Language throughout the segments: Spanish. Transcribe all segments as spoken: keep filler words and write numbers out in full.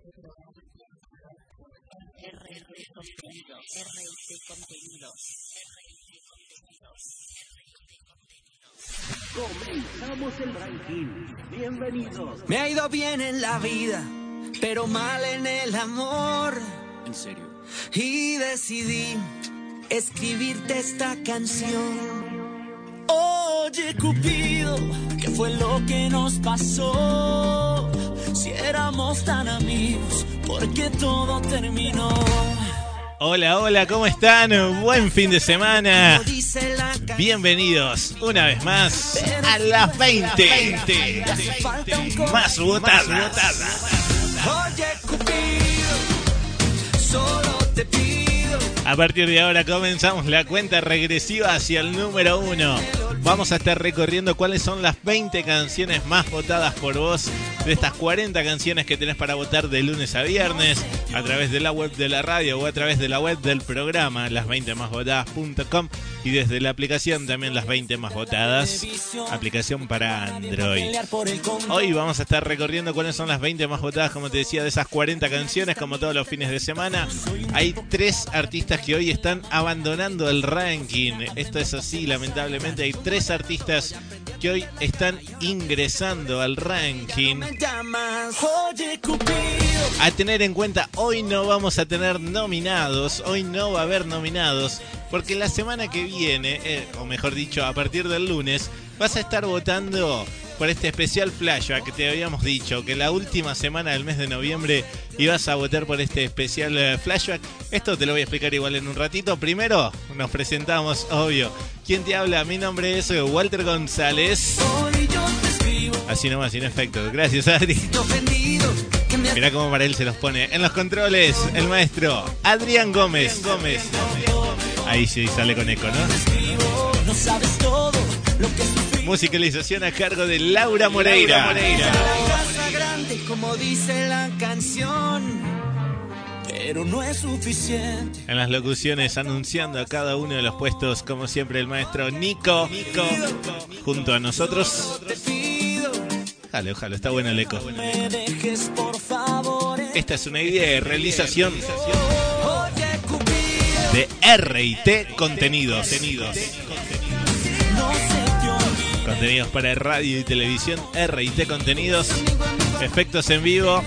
R I T Contenidos, R I T Contenidos. Comenzamos el ranking. Bienvenidos. Me ha ido bien en la vida, pero mal en el amor. ¿En serio? Y decidí escribirte esta canción. Oye, Cupido, ¿qué fue lo que nos pasó? Si éramos tan amigos, ¿por qué todo terminó? Hola, hola, ¿cómo están? Buen fin de semana. Bienvenidos una vez más a las veinte, veinte más votadas. Oye, Cupido, solo te pido. A partir de ahora comenzamos la cuenta regresiva hacia el número uno. Vamos a estar recorriendo cuáles son las veinte canciones más votadas por vos de estas cuarenta canciones que tenés para votar de lunes a viernes a través de la web de la radio o a través de la web del programa las veinte más votadas punto com y desde la aplicación también las veinte más votadas, aplicación para Android. Hoy vamos a estar recorriendo cuáles son las veinte más votadas, como te decía, de esas cuarenta canciones, como todos los fines de semana. Hay tres artistas que hoy están abandonando el ranking. Esto es así, lamentablemente. Hay tres artistas que hoy están ingresando al ranking. A tener en cuenta, hoy no vamos a tener nominados, hoy no va a haber nominados, porque la semana que viene, eh, o mejor dicho, a partir del lunes, vas a estar votando por este especial flashback que te habíamos dicho, que la última semana del mes de noviembre ibas a votar por este especial eh, flashback. Esto te lo voy a explicar igual en un ratito. Primero nos presentamos, obvio. ¿Quién te habla? Mi nombre es Walter González. Así nomás, sin efecto. Gracias, Adri. Mirá cómo para él se los pone. En los controles, el maestro Adrián Gómez. Gómez. Ahí sí sale con eco, ¿no? Musicalización a cargo de Laura Moreira. Laura Moreira. Como dice la canción, pero no es suficiente. En las locuciones anunciando a cada uno de los puestos, como siempre, el maestro Nico. Nico. Junto a nosotros. Ojalá, ojalá, está bueno el eco. Esta es una idea de realización de R I T Contenidos. Contenidos para radio y televisión, R I T Contenidos. Efectos en vivo.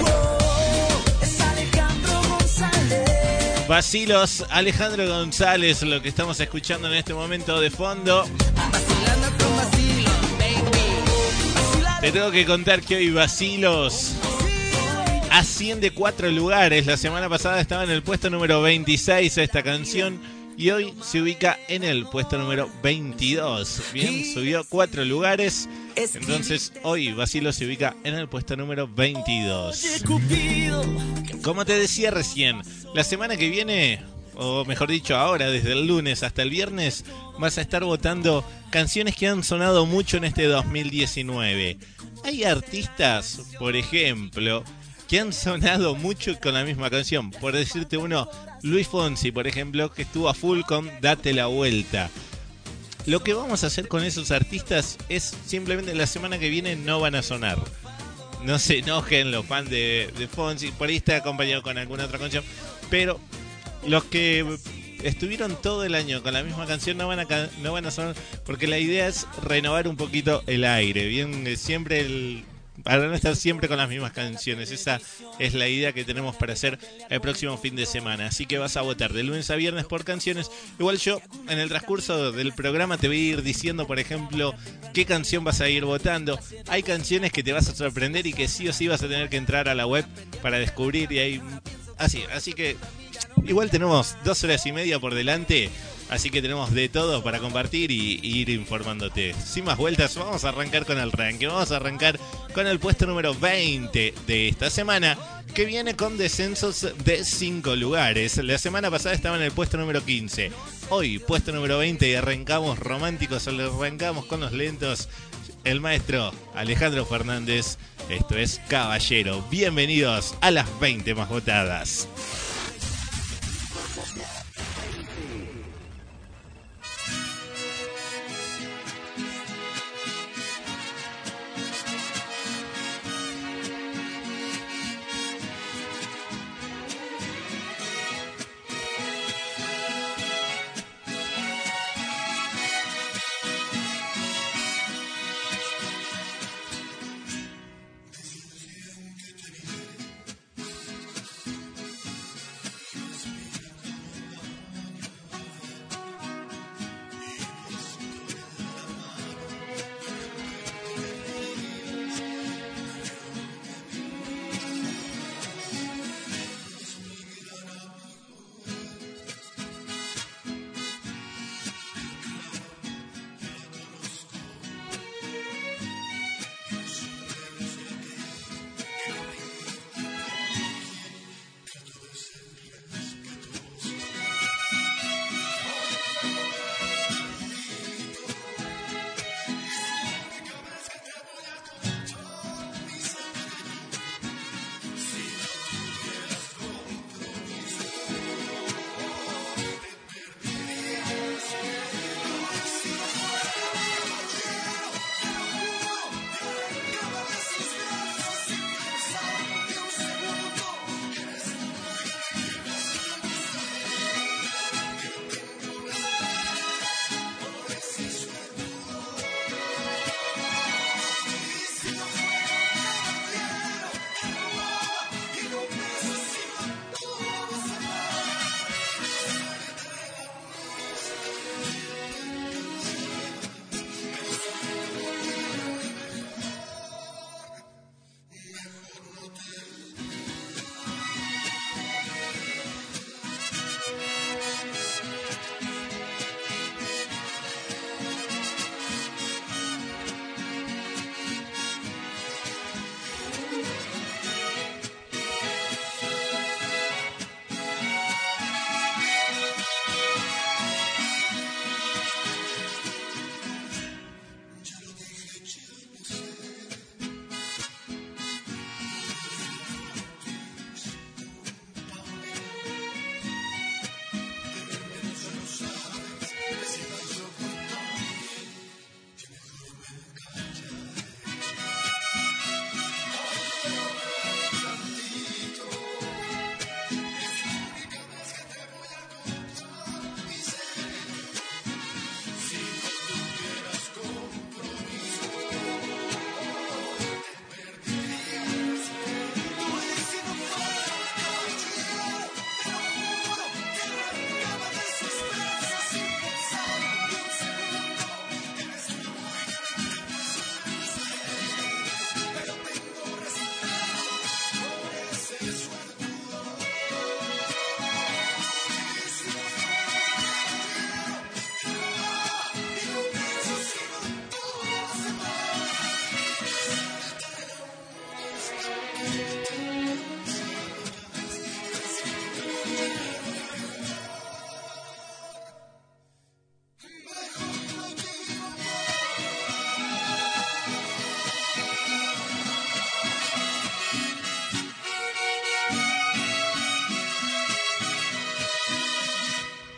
Vacilos, Alejandro González, lo que estamos escuchando en este momento de fondo. Te tengo que contar que hoy Vacilos asciende cuatro lugares. La semana pasada estaba en el puesto número veintiséis esta canción y hoy se ubica en el puesto número veintidós. Bien, subió cuatro lugares. Entonces hoy Vacilos se ubica en el puesto número veintidós. Como te decía recién, la semana que viene, o mejor dicho ahora, desde el lunes hasta el viernes, vas a estar votando canciones que han sonado mucho en este dos mil diecinueve. Hay artistas, por ejemplo, que han sonado mucho con la misma canción. Por decirte uno, Luis Fonsi, por ejemplo, que estuvo a full con Date la Vuelta. Lo que vamos a hacer con esos artistas es simplemente la semana que viene no van a sonar. No se enojen los fans de, de Fonsi, por ahí está acompañado con alguna otra canción, pero los que estuvieron todo el año con la misma canción no van a no van a sonar, porque la idea es renovar un poquito el aire, bien, siempre el, para no estar siempre con las mismas canciones. Esa es la idea que tenemos para hacer el próximo fin de semana. Así que vas a votar de lunes a viernes por canciones. Igual yo en el transcurso del programa te voy a ir diciendo, por ejemplo, qué canción vas a ir votando. Hay canciones que te vas a sorprender y que sí o sí vas a tener que entrar a la web para descubrir, y hay así, así que igual tenemos dos horas y media por delante, así que tenemos de todo para compartir y, y ir informándote. Sin más vueltas, vamos a arrancar con el ranking. Vamos a arrancar con el puesto número veinte de esta semana, que viene con descensos de cinco lugares. La semana pasada estaba en el puesto número quince. Hoy, puesto número veinte, y arrancamos románticos, arrancamos con los lentos. El maestro Alejandro Fernández, esto es Caballero. Bienvenidos a las veinte más votadas.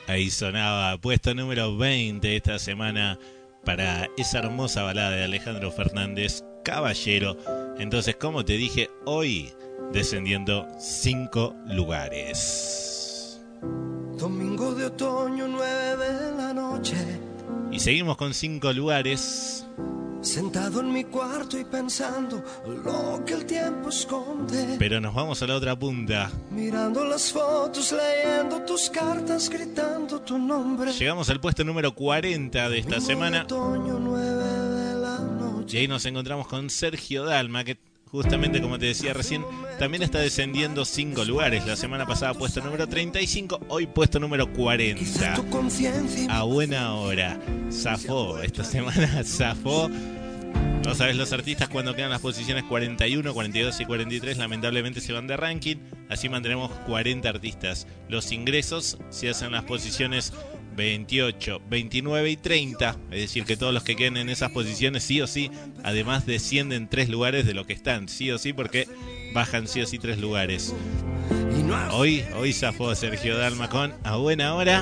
Ahí sonaba puesto número veinte esta semana para esa hermosa balada de Alejandro Fernández, Caballero. Entonces, como te dije, hoy descendiendo cinco lugares. Domingo de otoño, nueve de la noche. Y seguimos con cinco lugares. Sentado en mi cuarto y pensando lo que el tiempo esconde. Pero nos vamos a la otra punta. Mirando las fotos, leyendo tus cartas, gritando tu nombre. Llegamos al puesto número cuarenta de esta semana. Otoño, nueve de la noche. Y ahí nos encontramos con Sergio Dalma, que justamente como te decía recién, también está descendiendo cinco lugares. La semana pasada puesto número treinta y cinco, hoy puesto número cuarenta. A buena hora. Zafó, esta semana zafó. No sabes, los artistas cuando quedan las posiciones cuarenta y uno, cuarenta y dos y cuarenta y tres lamentablemente se van de ranking. Así mantenemos cuarenta artistas. Los ingresos se hacen en las posiciones veintiocho, veintinueve y treinta. Es decir, que todos los que queden en esas posiciones sí o sí, además descienden tres lugares de lo que están. Sí o sí, porque bajan sí o sí tres lugares. Hoy, hoy zafó Sergio Dalma con A Buena Hora.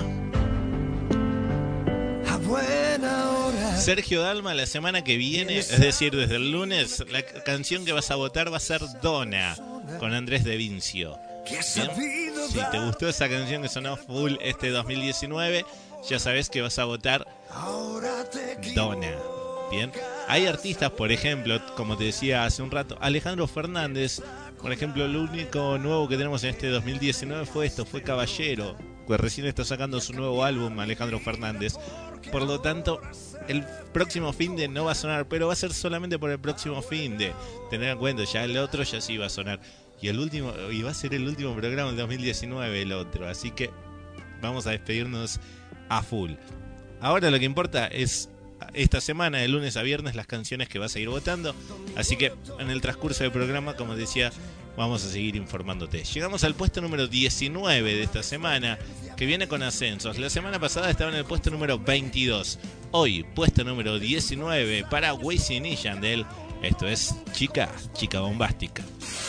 A buena hora. Sergio Dalma la semana que viene, es decir, desde el lunes, la canción que vas a votar va a ser Dona, con Andrés De Vincio. ¿Bien? Si te gustó esa canción que sonó full este dos mil diecinueve, ya sabes que vas a votar Dona. Bien. Hay artistas, por ejemplo, como te decía hace un rato, Alejandro Fernández, por ejemplo, lo único nuevo que tenemos en este dos mil diecinueve fue esto, fue Caballero, que recién está sacando su nuevo álbum, Alejandro Fernández. Por lo tanto, el próximo fin de no va a sonar, pero va a ser solamente por el próximo fin de. Tener en cuenta, ya el otro ya sí va a sonar. Y el último, y va a ser el último programa del dos mil diecinueve el otro, así que vamos a despedirnos a full. Ahora lo que importa es esta semana, de lunes a viernes, las canciones que vas a ir votando. Así que en el transcurso del programa, como decía, vamos a seguir informándote. Llegamos al puesto número diecinueve de esta semana, que viene con ascensos. La semana pasada estaba en el puesto número veintidós. Hoy, puesto número diecinueve para Wisin y Yandel. Esto es Chica, Chica Bombástica.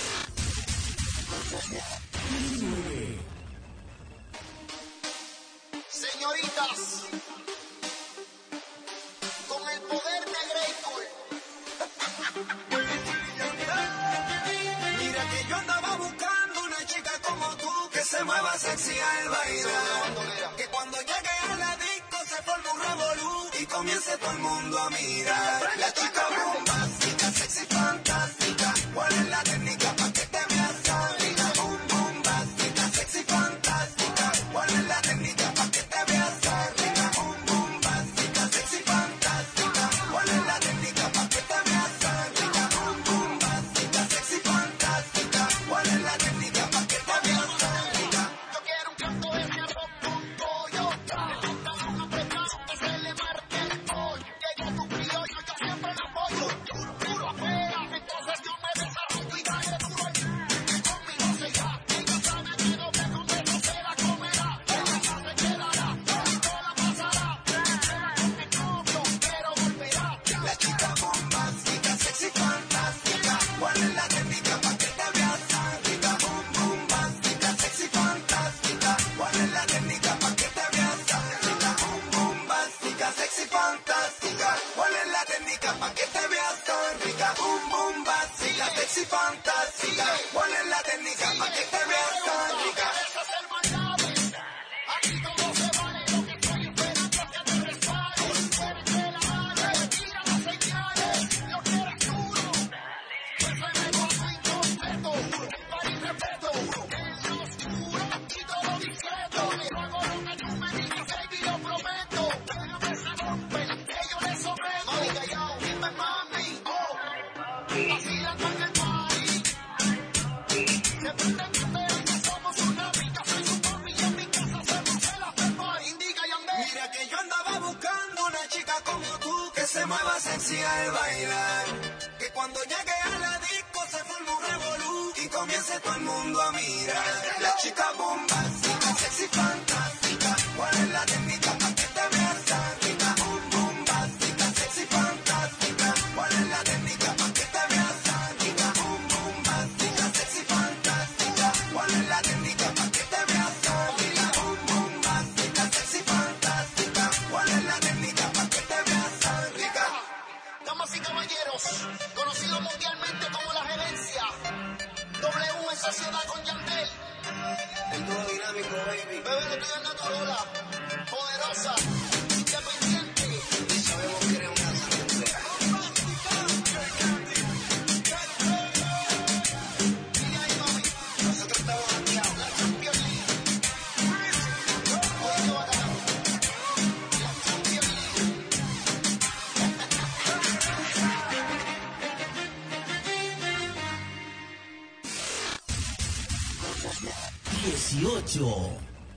Señoritas, con el poder de Greycool. Mira que yo andaba buscando una chica como tú, que se mueva sexy al bailar, que cuando llegue a la disco se forme un revolú y comience todo el mundo a mirar. La chica bombástica, sexy, fantástica, ¿cuál es la técnica para que te veas sádica? Boom, bombástica, sexy, fantástica, ¿cuál es la técnica para que te veas sádica? Boom, bombástica, sexy, fantástica, ¿cuál es la técnica para que te veas sádica? Boom, bombástica, sexy, fantástica, ¿cuál es la técnica para que te veas sádica? Yo quiero un canto de ese arroz con pollo. Le un apretado que se le marque el pollo. Llegó tu criollo, yo siempre lo apoyo. Duro, duro, afuera, entonces yo me desarrollo y dale duro. Conmigo se irá, ella sabe que doble con beso se la comerá. Ella se quedará, no la pasará. Con mi novio, pero volverá. La chica bombástica, sexy, fantástica, ¿cuál es la técnica para que te veas sádica? Boom, bombástica, sexy, fantástica, ¿cuál es la técnica para que te veas sádica? Boom, bombástica, sexy, fantástica, ¿cuál es la técnica para que te veas sádica? Boom, bombástica, sexy, fantástica, ¿cuál es la técnica para que te veas sádica? Ese es el bailable. Aquí todo se vale. Lo que estoy esperando es que te resbales. Fuerte la dale, tira las señales. Lo quieres duro. Pues me gozo incompleto. Un par y respeto. En lo oscuro y todo discreto. Yo hago lo que tú me digas, baby, lo prometo. Déjame esa romper, que yo le someto. Mami, que yo, dime mami, oh. Vacilando en el party. Se prenden banderas que somos una pica. Soy su papi y en mi casa hacemos el after party. Indica Yandel. Mira que yo andaba buscando una chica como tú, que se mueva sexy al bailar, que cuando llegue a la disco se forme un revolú y comience todo el mundo a mirar. La chica bombástica, sexy, fantástica, ¿cuál es la técnica para que te veas sádica? Boom, bombástica, sexy, fantástica, ¿cuál es la técnica para que te veas sádica? Boom, bombástica, sexy, fantástica, ¿cuál es la técnica para que te veas sádica? Boom, bombástica, sexy, con Yandel. El dúo dinámico, baby. Bebé, le estoy dando Corolla. Poderosa. Independiente. Y sabemos que eres una sangría. Mira ahí, mami. Nosotros estamos aquí. La Champions League. Oye, Barán. La Champions League. dieciocho.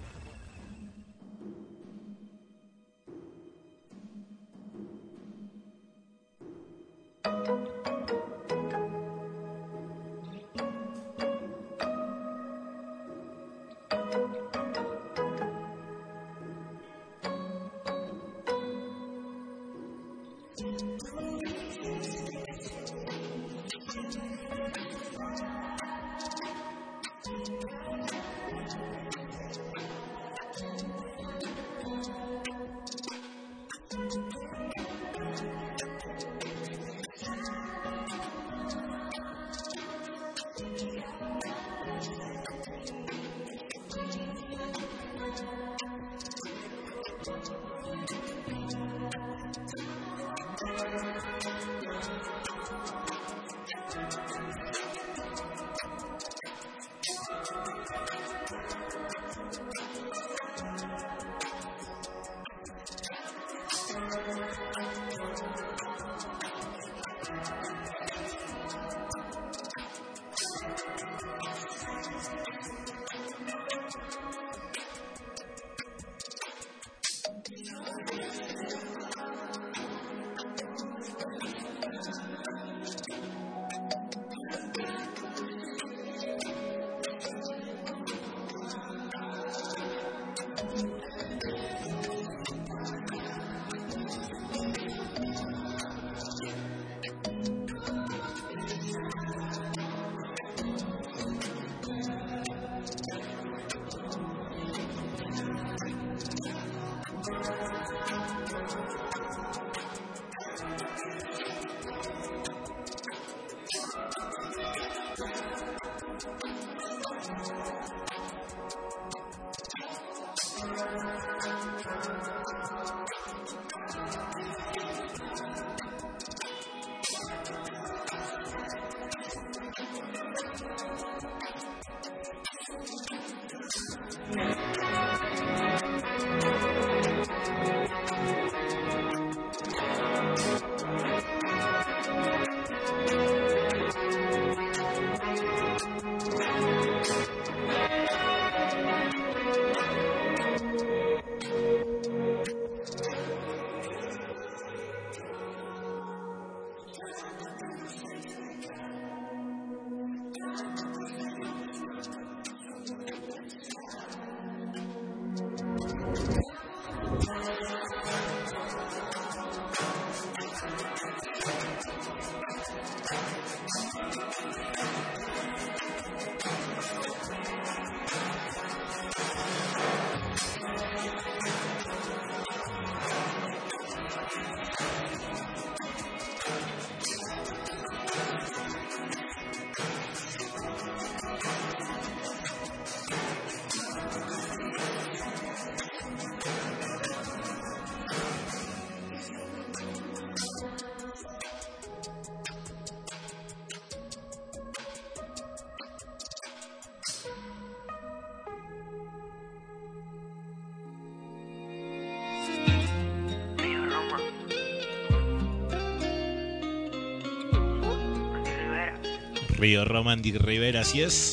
Río Romantic Rivera, así es.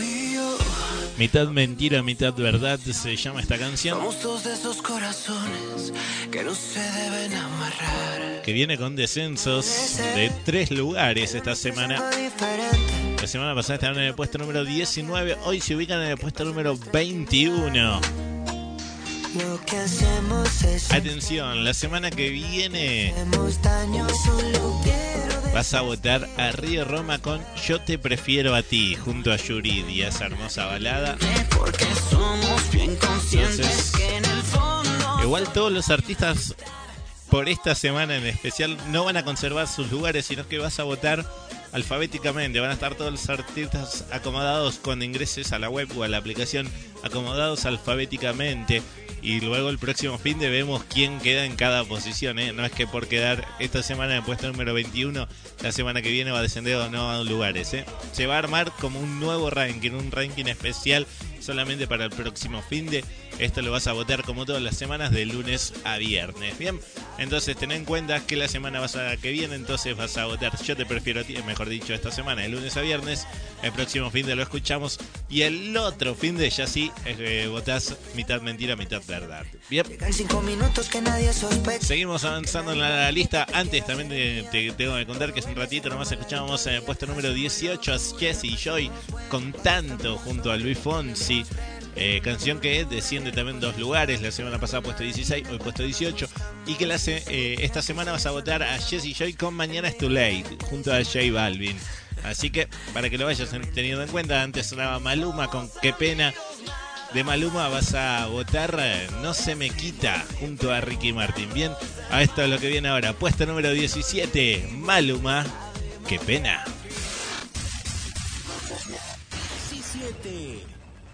Mitad mentira, mitad verdad se llama esta canción. Somos dos de esos corazones que no se deben amarrar. Que viene con descensos de tres lugares esta semana. La semana pasada estaban en el puesto número diecinueve, hoy se ubican en el puesto número veintiuno. Atención, la semana que viene vas a votar a Río Roma con Yo te prefiero a ti, junto a Yuri y esa hermosa balada. Entonces, igual todos los artistas por esta semana en especial no van a conservar sus lugares, sino que vas a votar alfabéticamente. Van a estar todos los artistas acomodados cuando ingreses a la web o a la aplicación, acomodados alfabéticamente. Y luego el próximo fin de vemos quién queda en cada posición, ¿eh? No es que por quedar esta semana en el puesto número veintiuno, la semana que viene va a descender o no a lugares, ¿eh? Se va a armar como un nuevo ranking, un ranking especial solamente para el próximo fin de. Esto lo vas a votar como todas las semanas de lunes a viernes. Bien, entonces ten en cuenta que la semana pasada que viene entonces vas a votar Yo Te Prefiero a Ti, mejor dicho, esta semana de lunes a viernes. El próximo fin de lo escuchamos y el otro fin de ya sí eh, votás mitad mentira, mitad verdad. Bien, seguimos avanzando en la lista. Antes también te, te tengo que contar que hace un ratito nomás escuchábamos en el puesto número dieciocho a Jesse Joy con Tanto junto a Luis Fonsi. Eh, canción que desciende también dos lugares. La semana pasada puesto dieciséis, hoy puesto dieciocho. Y que la se, eh, esta semana vas a votar a Jessie Joy con Mañana es Too Late junto a J Balvin. Así que para que lo vayas teniendo en cuenta. Antes sonaba Maluma con Qué Pena. De Maluma vas a votar eh, No Se Me Quita junto a Ricky Martin. Bien, a esto es lo que viene ahora. Puesto número diecisiete, Maluma, Qué Pena. diecisiete.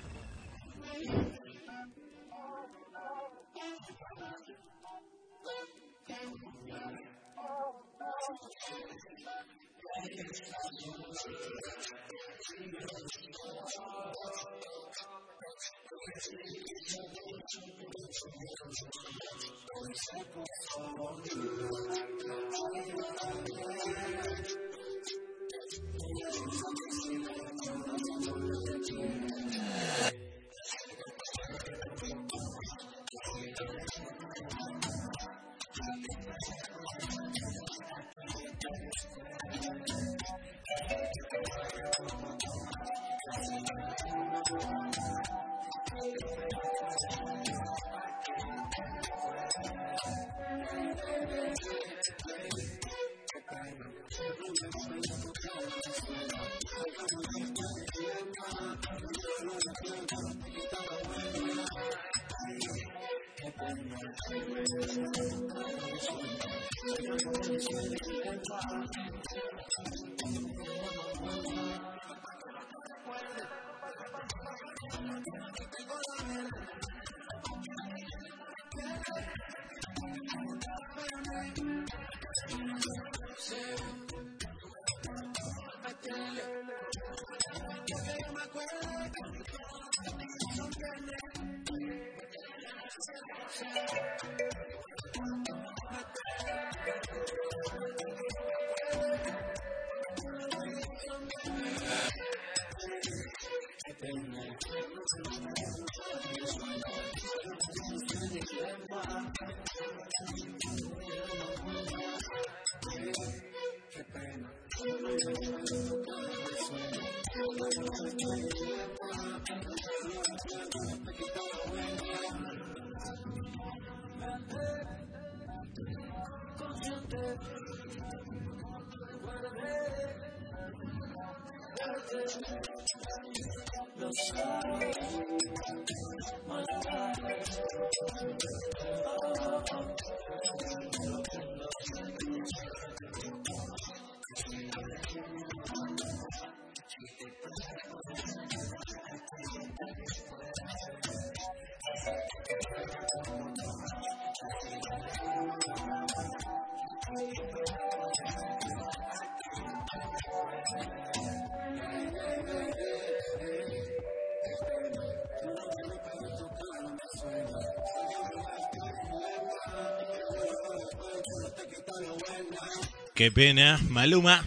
Qué Pena, Maluma,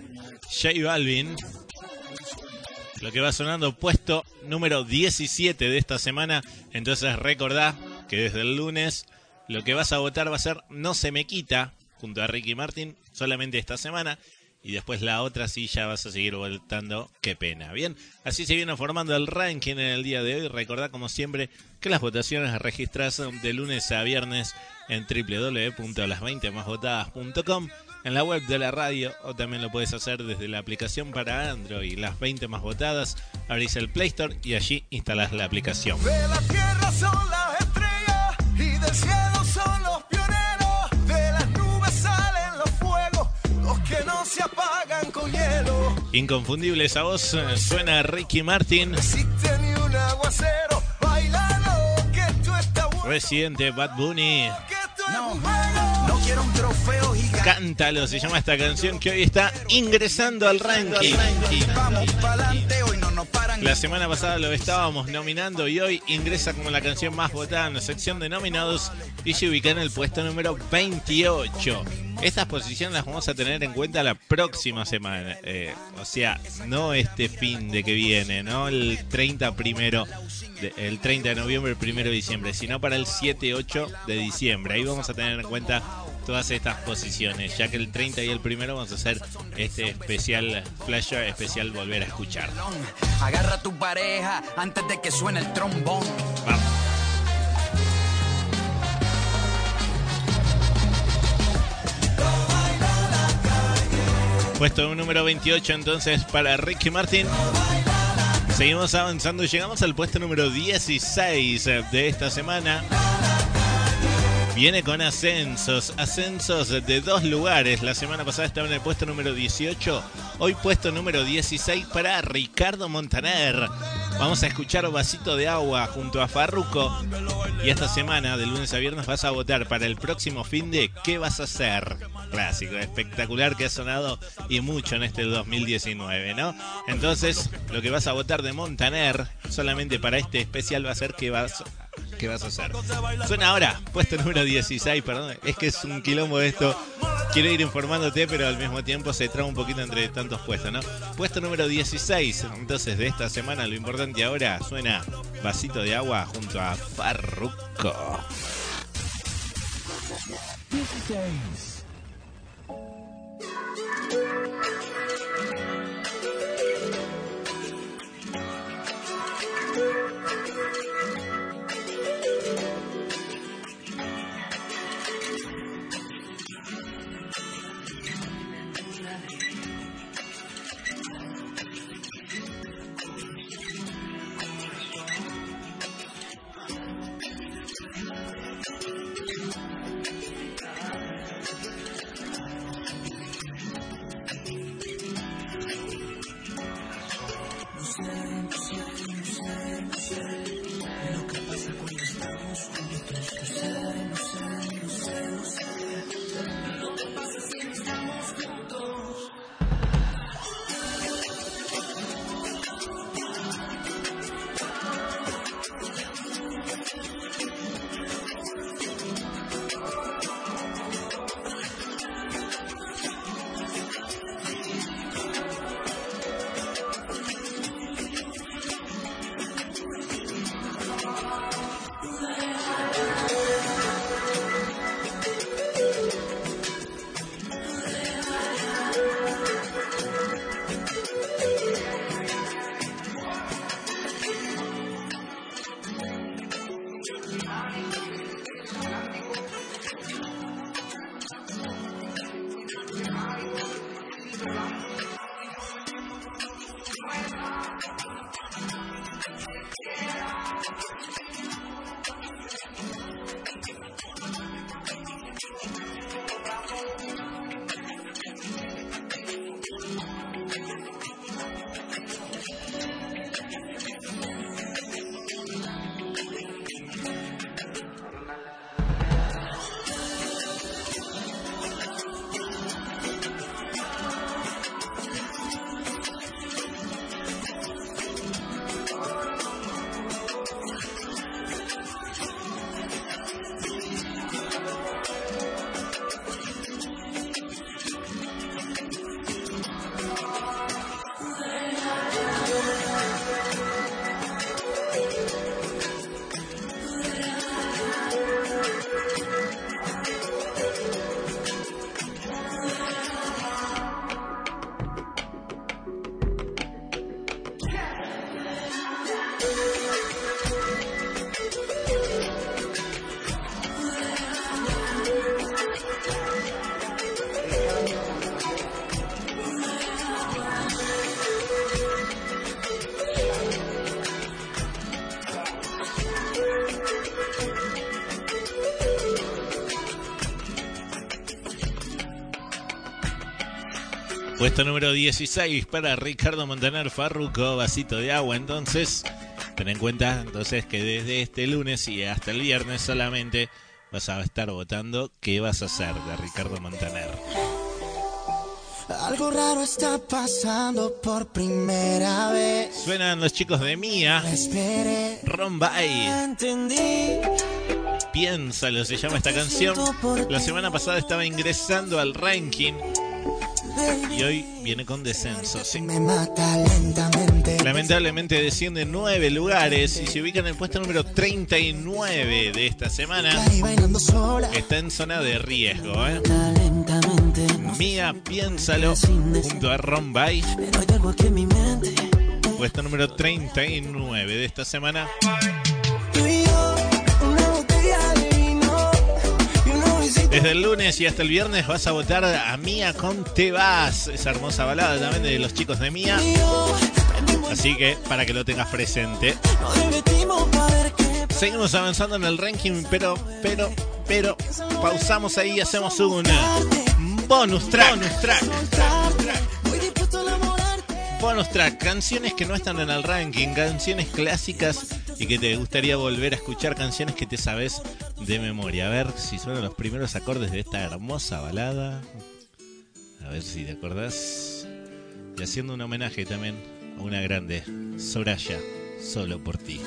J Balvin. Lo que va sonando, puesto número diecisiete de esta semana. Entonces recordá que desde el lunes lo que vas a votar va a ser No Se Me Quita junto a Ricky Martin, solamente esta semana. Y después la otra sí ya vas a seguir votando Qué Pena. Bien, así se viene formando el ranking en el día de hoy. Recordá como siempre que las votaciones las registrás de lunes a viernes en doble u doble u doble u punto las veinte más votadas punto com, en la web de la radio, o también lo puedes hacer desde la aplicación para Android, Las veinte más votadas. Abrís el Play Store y allí instalás la aplicación. De la tierra son las estrellas y del cielo son los pioneros. De las nubes salen los fuegos, los que no se apagan con hielo. Inconfundible esa voz, suena Ricky Martin. Existe ni un aguacero, bailalo, que esto está bueno. Residente Bad Bunny. Que esto es un juego. No quiero un trofeo gigante. Cántalo, se llama esta canción que hoy está ingresando al ranking. Vamos pa'lante, hoy no nos paran. La semana pasada lo estábamos nominando y hoy ingresa como la canción más votada en la sección de nominados y se ubica en el puesto número veintiocho. Estas posiciones las vamos a tener en cuenta la próxima semana, eh, o sea, no este fin de que viene, no el treinta primero, de, el treinta de noviembre, el primero de diciembre, sino para el siete ocho de diciembre. Ahí vamos a tener en cuenta todas estas posiciones, ya que el treinta y el primero vamos a hacer este especial flash, especial volver a escuchar. Agarra a tu pareja antes de que suene el trombón. Vamos. Puesto número veintiocho entonces para Ricky Martin. Seguimos avanzando y llegamos al puesto número dieciséis de esta semana. Viene con ascensos, ascensos de dos lugares. La semana pasada estaba en el puesto número dieciocho, hoy puesto número dieciséis para Ricardo Montaner. Vamos a escuchar Vasito de Agua junto a Farruko. Y esta semana, de lunes a viernes, vas a votar para el próximo fin de ¿Qué vas a hacer? Clásico, espectacular que ha sonado y mucho en este dos mil diecinueve, ¿no? Entonces, lo que vas a votar de Montaner solamente para este especial va a ser ¿Qué vas, qué vas a hacer? Suena ahora, puesto número dieciséis, perdón, es que es un quilombo esto. Quiero ir informándote, pero al mismo tiempo se traba un poquito entre tantos puestos, ¿no? Puesto número dieciséis, entonces, de esta semana. Lo importante ahora suena Vasito de Agua junto a Farruko. dieciséis. Puesto número dieciséis para Ricardo Montaner, Farruko, Vasito de Agua. Entonces, ten en cuenta entonces que desde este lunes y hasta el viernes solamente vas a estar votando qué vas a hacer de Ricardo Montaner. Algo raro está pasando por primera vez. Suenan los chicos de Mía. Esperé. Rombay. Entendí. Piénsalo, se llama esta canción. La semana pasada estaba ingresando al ranking y hoy viene con descenso, sí. Me mata lentamente. Lamentablemente desciende nueve lugares y se ubica en el puesto número treinta y nueve de esta semana. Está en zona de riesgo, ¿eh? Mía, Piénsalo, junto a Rombay. Puesto número treinta y nueve de esta semana. Desde el lunes y hasta el viernes vas a votar a Mía con Te Vas. Esa hermosa balada también de los chicos de Mía. Así que para que lo tengas presente. Seguimos avanzando en el ranking, pero, pero, pero pausamos ahí y hacemos un bonus track. Bonus track. Bonus track. Canciones que no están en el ranking, canciones clásicas y que te gustaría volver a escuchar, canciones que te sabes de memoria. A ver si suenan los primeros acordes de esta hermosa balada. A ver si te acordás. Y haciendo un homenaje también a una grande, Soraya, Solo por ti.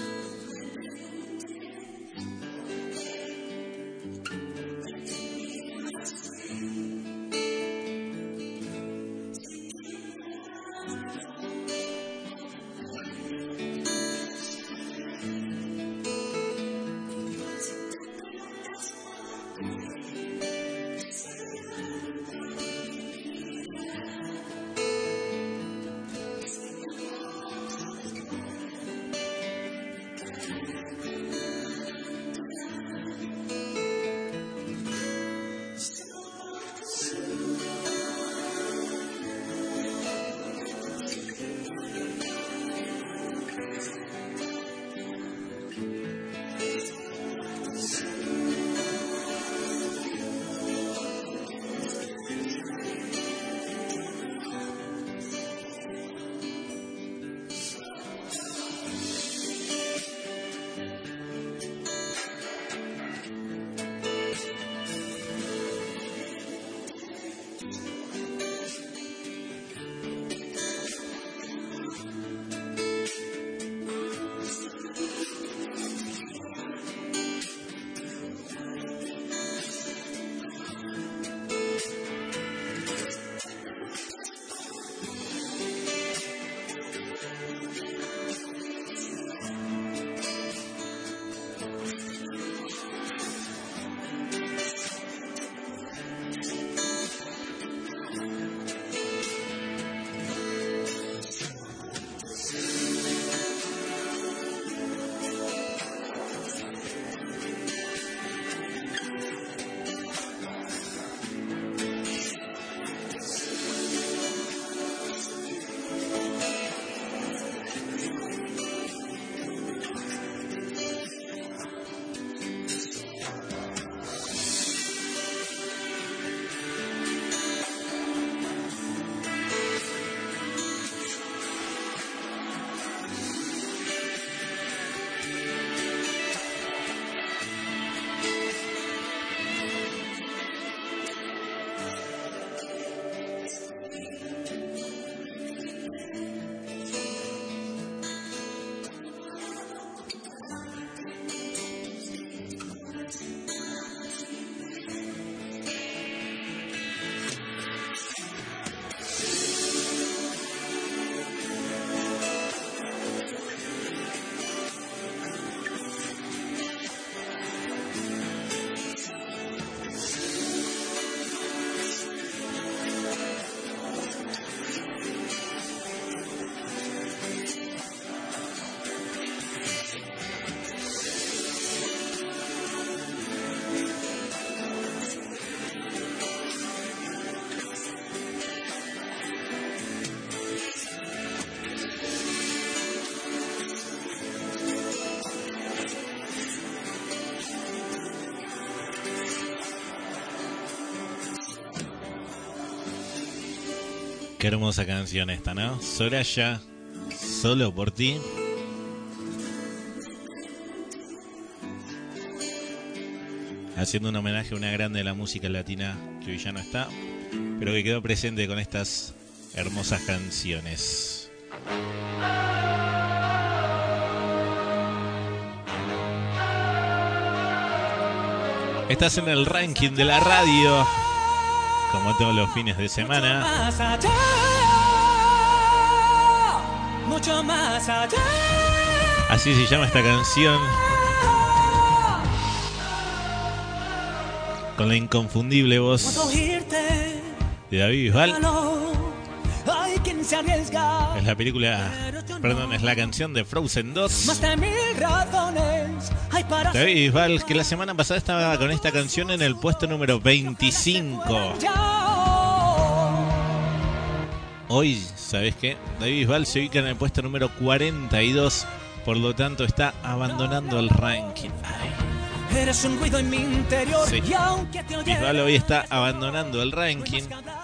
Qué hermosa canción esta, ¿no? Soraya, Solo por ti. Haciendo un homenaje a una grande de la música latina que hoy ya no está, pero que quedó presente con estas hermosas canciones. Estás en el ranking de la radio, como todos los fines de semana. Más allá, mucho más allá. Así se llama esta canción, con la inconfundible voz Puedo irte, de David Bisbal. hay quien se arriesga. Es la película, perdón, es la canción de Frozen dos. Más de mil razones hay para David Bisbal, que la semana pasada estaba con esta canción en el puesto número veinticinco. Hoy, ¿sabes qué? David Bisbal se ubica en el puesto número cuarenta y dos, por lo tanto está abandonando el ranking. Ay. Eres un ruido en mi interior. Sí. Y aunque te oyera, Bisbal hoy está abandonando el ranking,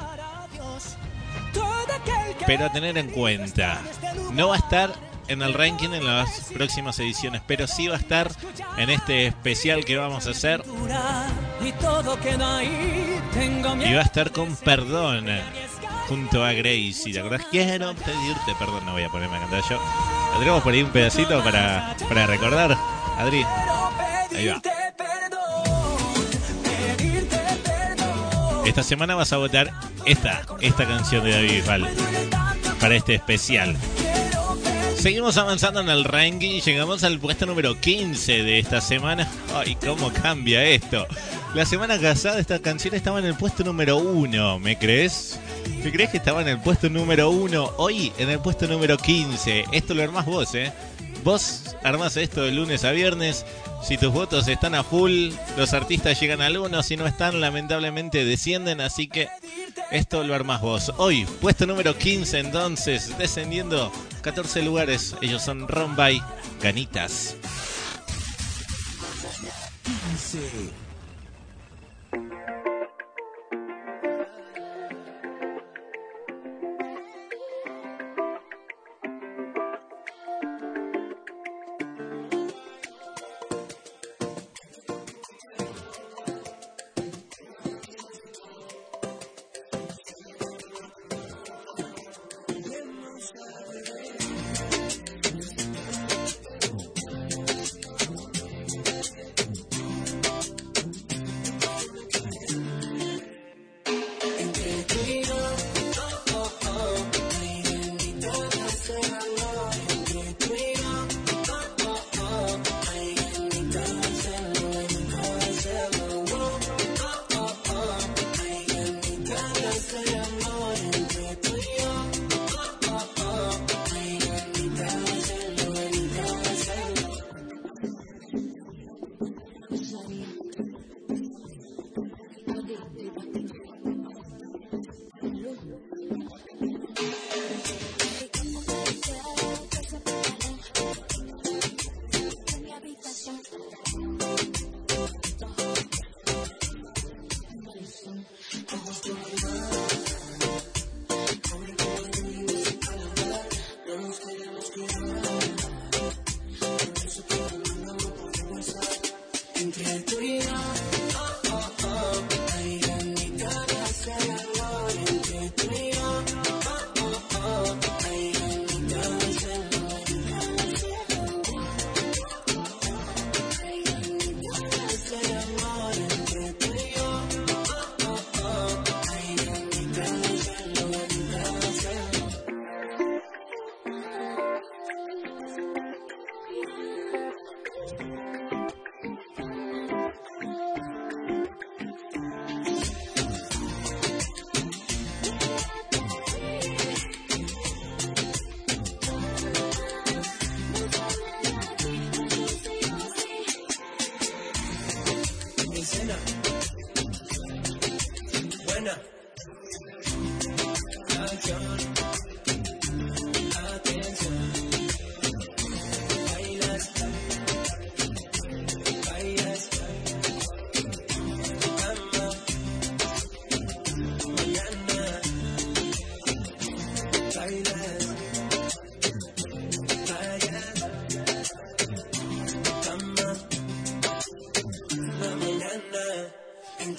pero a tener en cuenta, no va a estar en el ranking en las próximas ediciones, pero sí va a estar en este especial que vamos a hacer. y todo queda ahí. Tengo Y miedo. va a estar con Perdón junto a Gracie. ¿Te acordás? Quiero pedirte perdón. No voy a ponerme a cantar yo. ¿Tendremos por ahí un pedacito para, para recordar? Adri, ahí va. Esta semana vas a votar esta, esta canción de David Bisbal para este especial. Seguimos avanzando en el ranking y llegamos al puesto número quince de esta semana. Ay, cómo cambia esto. La semana pasada esta canción estaba en el puesto número uno, ¿me crees? ¿Me crees que estaba en el puesto número uno? Hoy en el puesto número quince. Esto lo armás vos, ¿eh? Vos armás esto de lunes a viernes. Si tus votos están a full, los artistas llegan al uno. Si no están, lamentablemente descienden. Así que esto lo armás vos. Hoy, puesto número quince, entonces, descendiendo catorce lugares. Ellos son Rombay, Ganitas.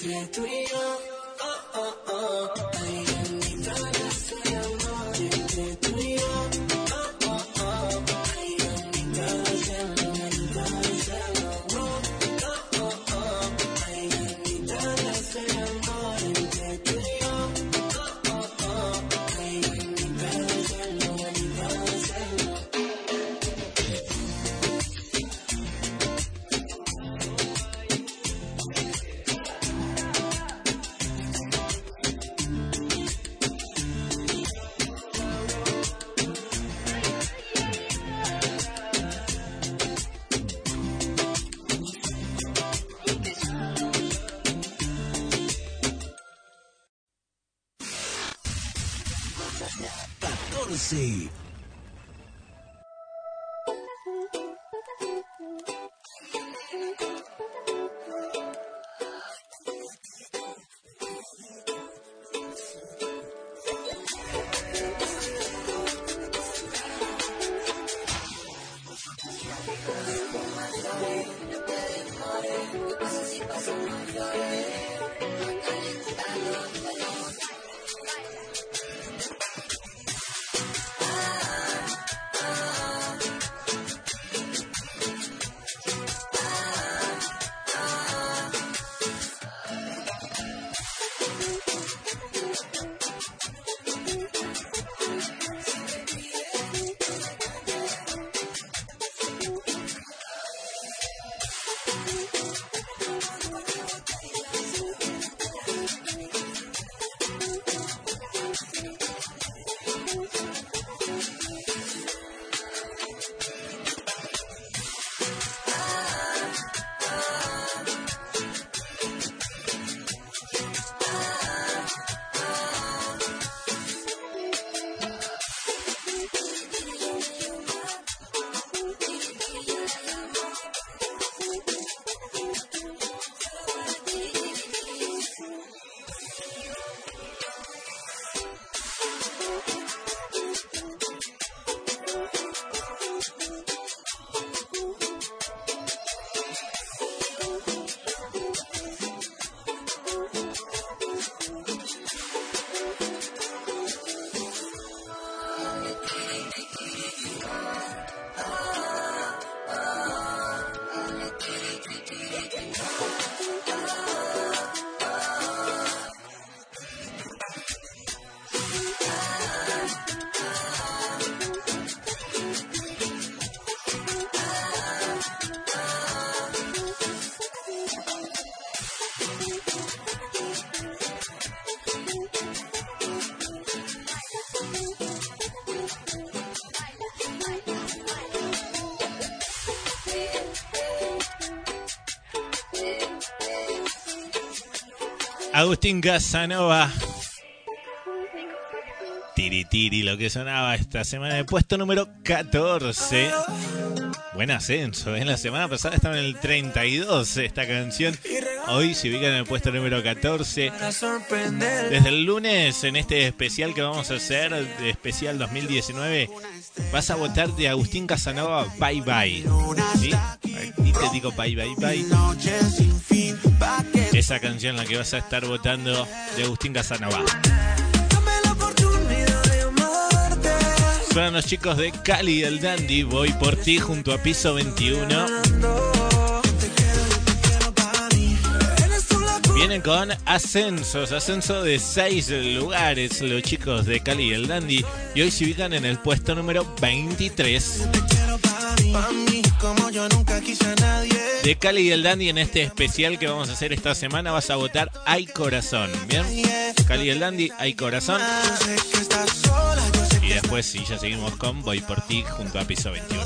entre tú y yo. Oh, oh, oh. Ay, bendita gracia y amor entre tú y yo. Oh, oh, oh. Ay, bendita gracia, bendita gracia y amor. Oh, oh, oh. Ay, bendita gracia y amor entre tú y yo. Oh, oh, oh. Ay, bendita gracia, bendita gracia y amor. catorce. Agustín Casanova. Tiri tiri lo que sonaba esta semana de puesto número catorce. Buen ascenso, ¿eh? La semana pasada estaba en el treinta y dos esta canción. Hoy se ubica en el puesto número catorce. Desde el lunes, en este especial que vamos a hacer, de especial dos mil diecinueve, vas a votar de Agustín Casanova, Bye Bye. ¿Sí? Y te digo bye, bye, bye. Esa canción la que vas a estar votando de Agustín Casanova. Son los chicos de Cali el Dandy, Voy por ti junto a Piso veintiuno. Vienen con ascensos, ascenso de seis lugares los chicos de Cali el Dandy, y hoy se ubican en el puesto número veintitrés. De Cali el Dandy, en este especial que vamos a hacer esta semana, vas a votar Ay Corazón, ¿bien? Cali el Dandy, Ay Corazón. Y después sí, ya seguimos con Voy por ti junto a Piso veintiuno.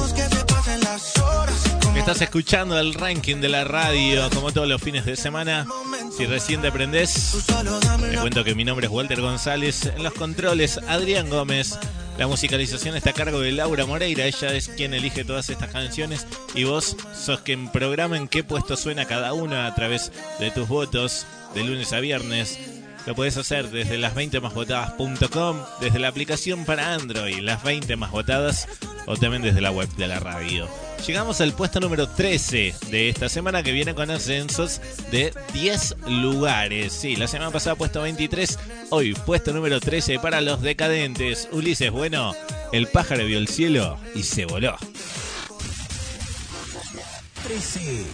Estás escuchando el ranking de la radio como todos los fines de semana. Si recién te prendés, te cuento que mi nombre es Walter González. En los controles, Adrián Gómez. La musicalización está a cargo de Laura Moreira. Ella es quien elige todas estas canciones. Y vos sos quien programa en qué puesto suena cada una a través de tus votos de lunes a viernes. Lo puedes hacer desde las veinte más votadas punto com, desde la aplicación para Android, las veinte más votadas, o también desde la web de la radio. Llegamos al puesto número trece de esta semana, que viene con ascensos de diez lugares. Sí, la semana pasada puesto veintitrés, hoy puesto número trece para Los Decadentes. Ulises Bueno, El pájaro vio el cielo y se voló. trece.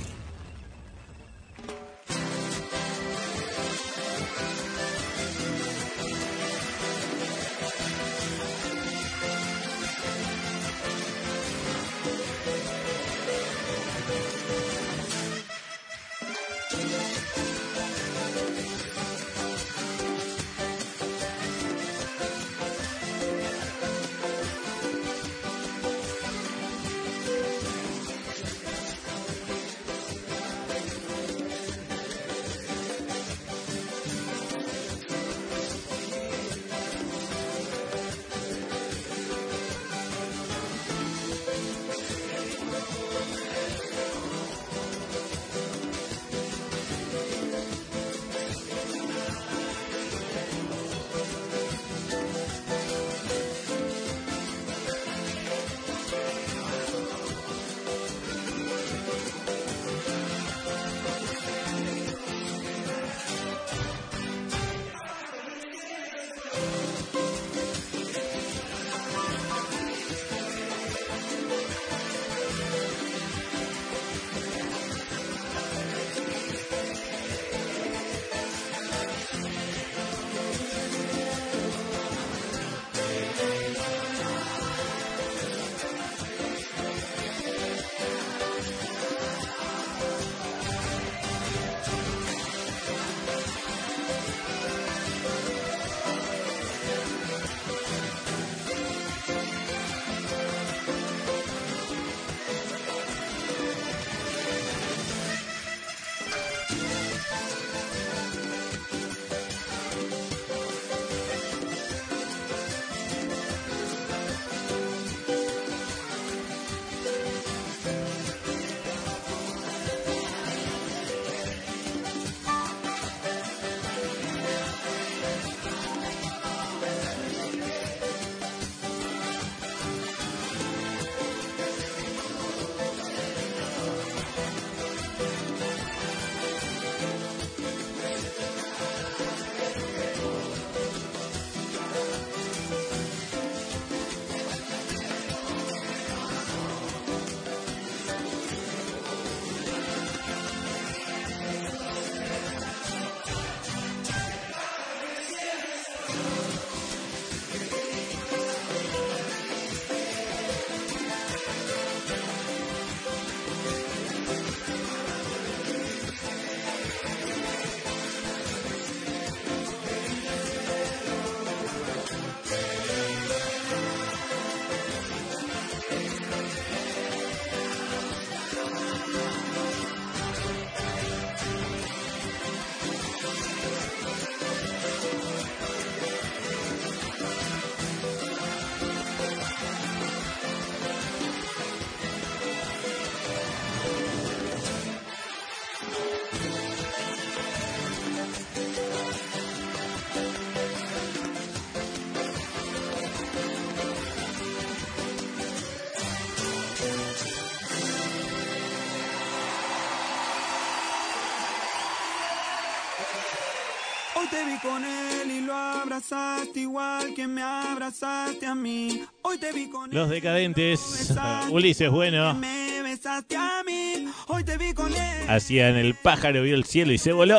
Hoy te vi con él y lo abrazaste igual que me abrazaste a mí. Hoy te vi con Los él, Decadentes, lo besaste, Ulises Bueno, me besaste a mí. Hoy te vi con él. hacían El pájaro vio el cielo y se voló.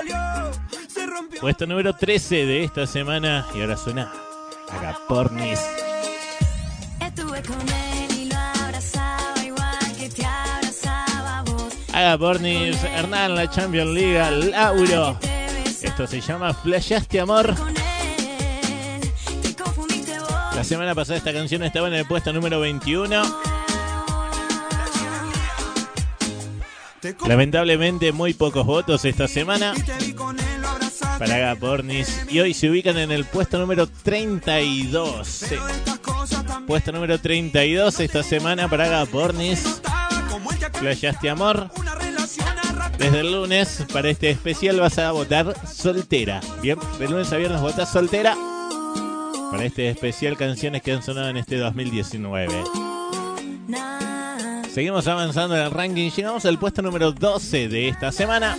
Se rompió. Puesto número trece de esta semana, y ahora suena Agapornis. Estuve con él y lo abrazaba igual que te abrazaba a vos. Agapornis, Hernán, la Champions League, Lauro. Esto se llama Flashaste Amor. Con él, te confundiste vos. La semana pasada esta canción estaba en el puesto número veintiuno. Lamentablemente muy pocos votos esta semana para Agapornis. Y hoy se ubican en el puesto número treinta y dos. Sí. Puesto número treinta y dos esta semana para Agapornis. Flashaste Amor. Desde el lunes, para este especial, vas a votar soltera. Bien, de lunes a viernes votás soltera. Para este especial, canciones que han sonado en este dos mil diecinueve. Seguimos avanzando en el ranking. Llegamos al puesto número doce de esta semana.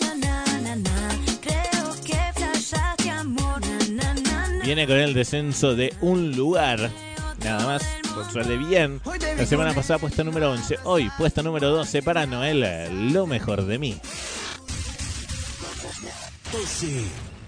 Viene con el descenso de un lugar. Nada más, por suerte bien. La semana pasada puesto número once. Hoy puesto número doce para Noel, Lo Mejor de Mí. doce.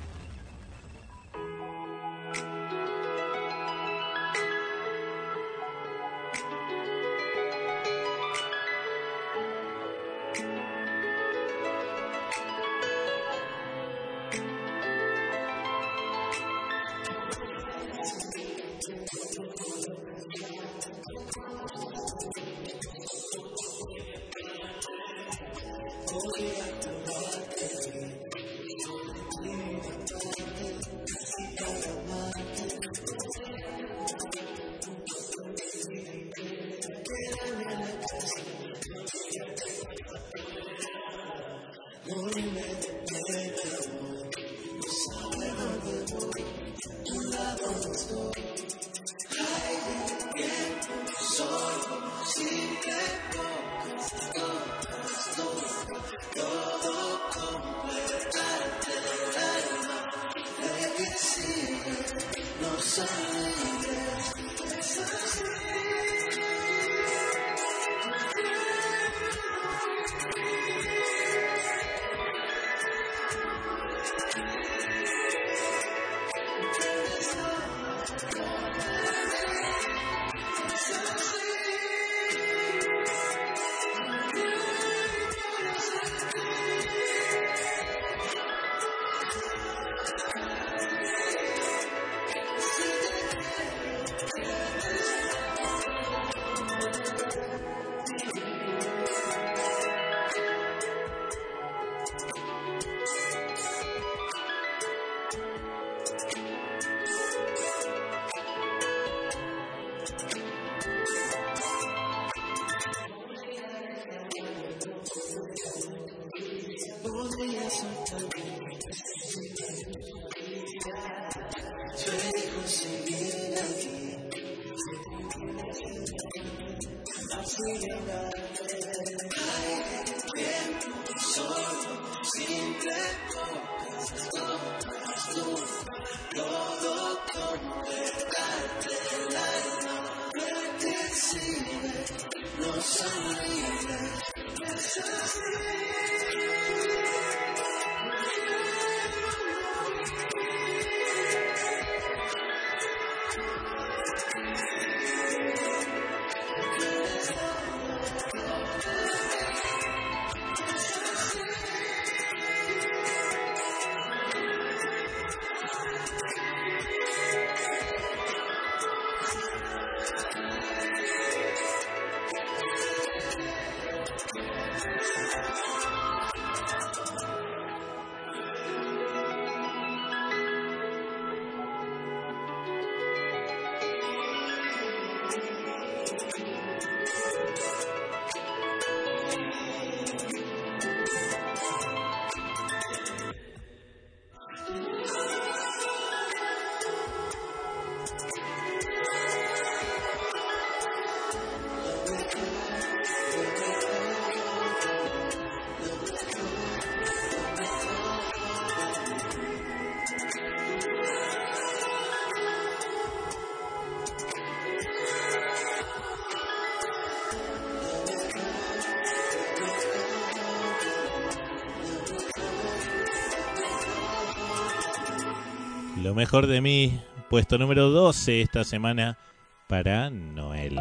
Lo Mejor de Mí, puesto número doce esta semana para Noel.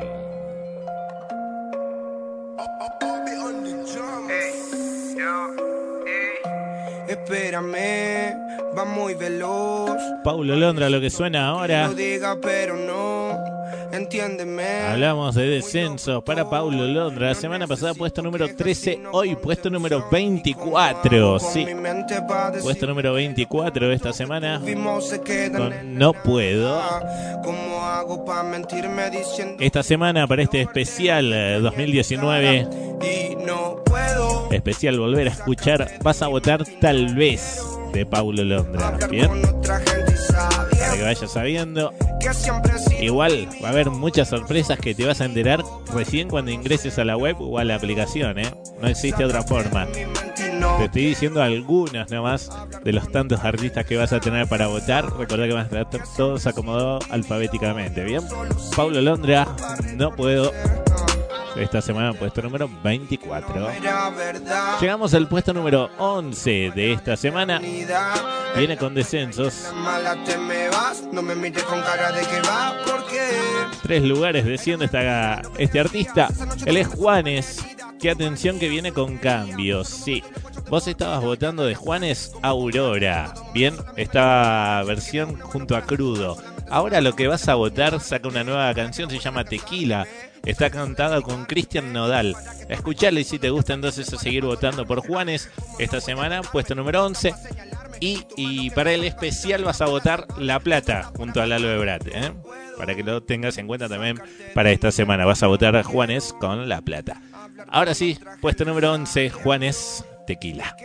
Espérame, va muy veloz. Paulo Londra, lo que suena ahora. Lo diga, pero no. entiéndeme. Hablamos de descenso para Paulo Londra. La semana pasada puesto número trece, hoy puesto número veinticuatro. Sí, puesto número veinticuatro esta semana con No Puedo. ¿Cómo hago pa' mentirme diciendo Esta semana para este especial eh, dos mil diecinueve, y no puedo especial volver a escuchar Vas a votar tal vez de Paulo Londra? hablar Bien, con otra gente y saber para que vayas sabiendo. que siempre he sido Igual va a haber muchas sorpresas que te vas a enterar recién cuando ingreses a la web o a la aplicación, ¿eh? No existe otra forma. mi mente y no Te estoy diciendo algunos nomás de los tantos artistas que vas a tener para votar. Recordá que van a estar todos acomodados alfabéticamente, ¿bien? Paulo Londra, No Puedo. Esta semana puesto número veinticuatro. era verdad. Llegamos al puesto número once de esta semana. Unidad. Viene con descensos. La mala te me vas, no me mires con cara de que va, porque Tres lugares desciende esta, este artista. Él es Juanes. Qué atención que viene con cambios. Sí, vos estabas votando de Juanes Aurora. Bien, esta versión junto a Crudo. Ahora lo que vas a votar saca una nueva canción, se llama Tequila. Está cantada con Cristian Nodal. Escucharla y si te gusta entonces a seguir votando por Juanes. Esta semana puesto número once. Y, y para el especial vas a votar La Plata junto a Lalo Ebrat, ¿eh? Para que lo tengas en cuenta también para esta semana. Vas a votar a Juanes con La Plata. Ahora sí, puesto número once, Juanes, Tequila.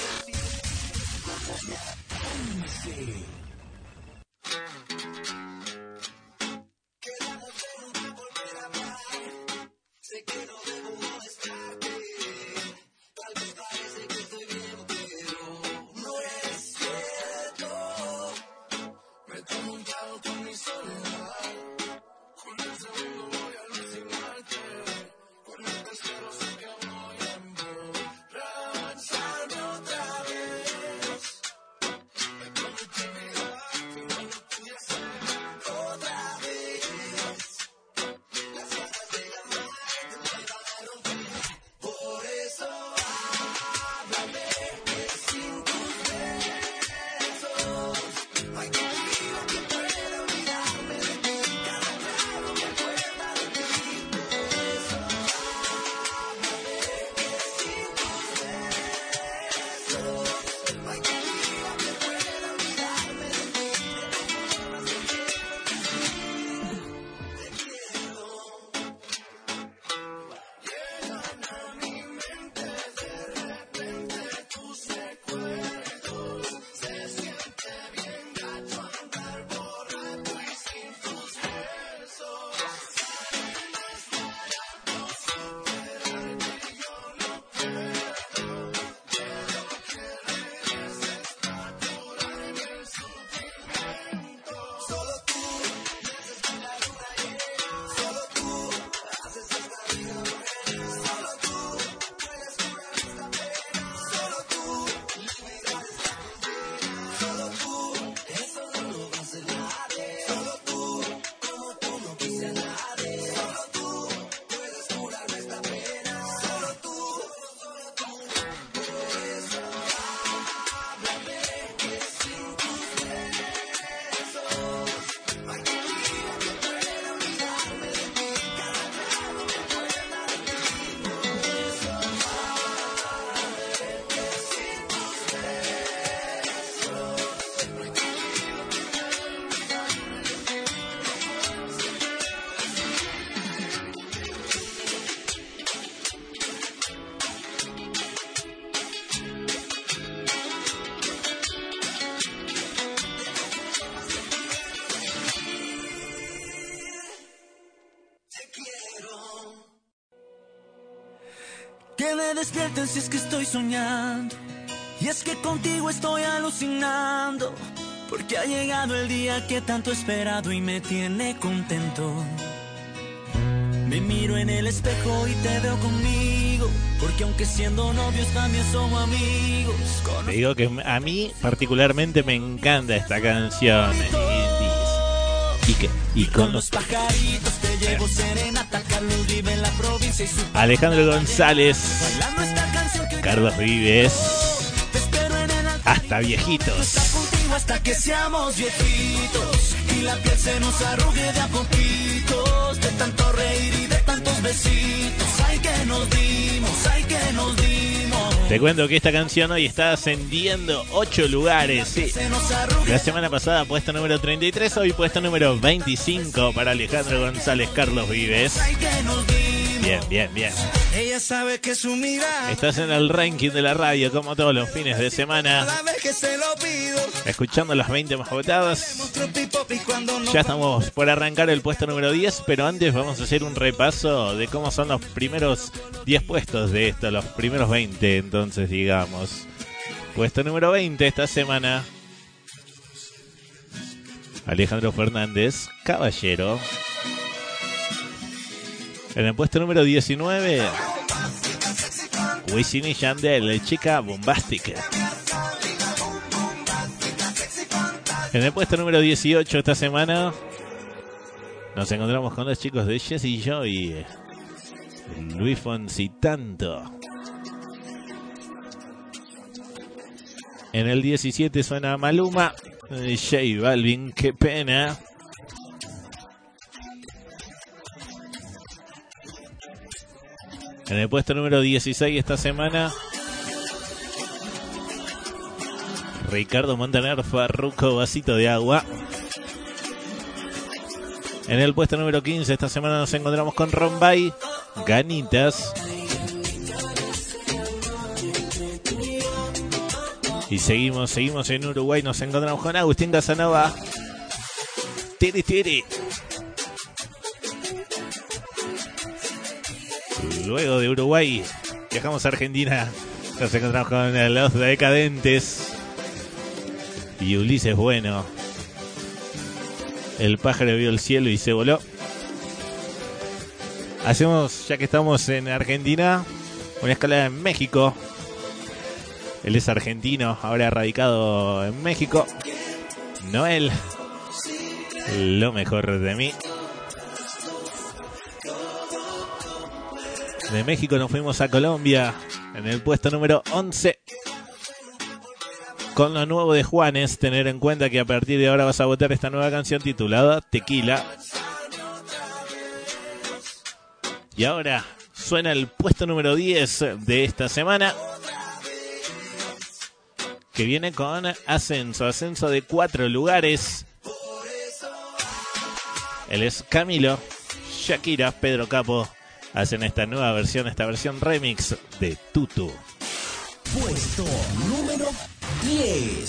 Que me despierten si es que estoy soñando. Y es que contigo estoy alucinando. Porque ha llegado el día que tanto he esperado y me tiene contento. Me miro en el espejo y te veo conmigo. Porque aunque siendo novios también somos amigos. Te digo que a mí particularmente me encanta esta canción. ¿Y qué? Y con los pajaritos te llevo serenata. Carlos vive en la provincia y su... Alejandro González, Carlos Vives, hasta viejitos. Contigo hasta que seamos viejitos. y la piel se nos arrugue de a poquitos, de tanto reír y de tantos besitos. Ay, que nos dimos, ay, que nos dimos. Te cuento que esta canción hoy está ascendiendo ocho lugares. Sí. La semana pasada puesto número treinta y tres, hoy puesto número veinticinco para Alejandro González Carlos Vives. Bien, bien, bien. Ella sabe que su mirada. Estás en el ranking de la radio como todos los fines de semana. Cada vez que se lo pido. Escuchando las veinte más votadas. Ya estamos por arrancar el puesto número diez, pero antes vamos a hacer un repaso de cómo son los primeros diez puestos de esto, los primeros veinte, entonces digamos. Puesto número veinte esta semana. Alejandro Fernández, Caballero. En el puesto número diecinueve, Wisin y Yandel, Chica Bombástica. En el puesto número dieciocho esta semana nos encontramos con los chicos de Jesse Joy, Luis Fonsi Tanto. En el diecisiete suena Maluma, J Balvin, Qué Pena. En el puesto número dieciséis esta semana, Ricardo Montaner, Farruko, Vasito de Agua. En el puesto número quince esta semana nos encontramos con Rombay, Ganitas. Y seguimos, seguimos en Uruguay, nos encontramos con Agustín Casanova, Tiri Tiri. Luego de Uruguay viajamos a Argentina, nos encontramos con Los Decadentes y Ulises Bueno. El pájaro vio el cielo y se voló. Hacemos, ya que estamos en Argentina, una escalada en México. Él es argentino, ahora radicado en México. Noel, lo mejor de mí. De México nos fuimos a Colombia en el puesto número once con lo nuevo de Juanes. Tener en cuenta que a partir de ahora vas a votar esta nueva canción titulada Tequila. Y ahora suena el puesto número diez de esta semana, que viene con ascenso, ascenso de cuatro lugares. Él es Camilo, Shakira, Pedro Capo. Hacen esta nueva versión, esta versión remix de Tutu. Puesto número diez.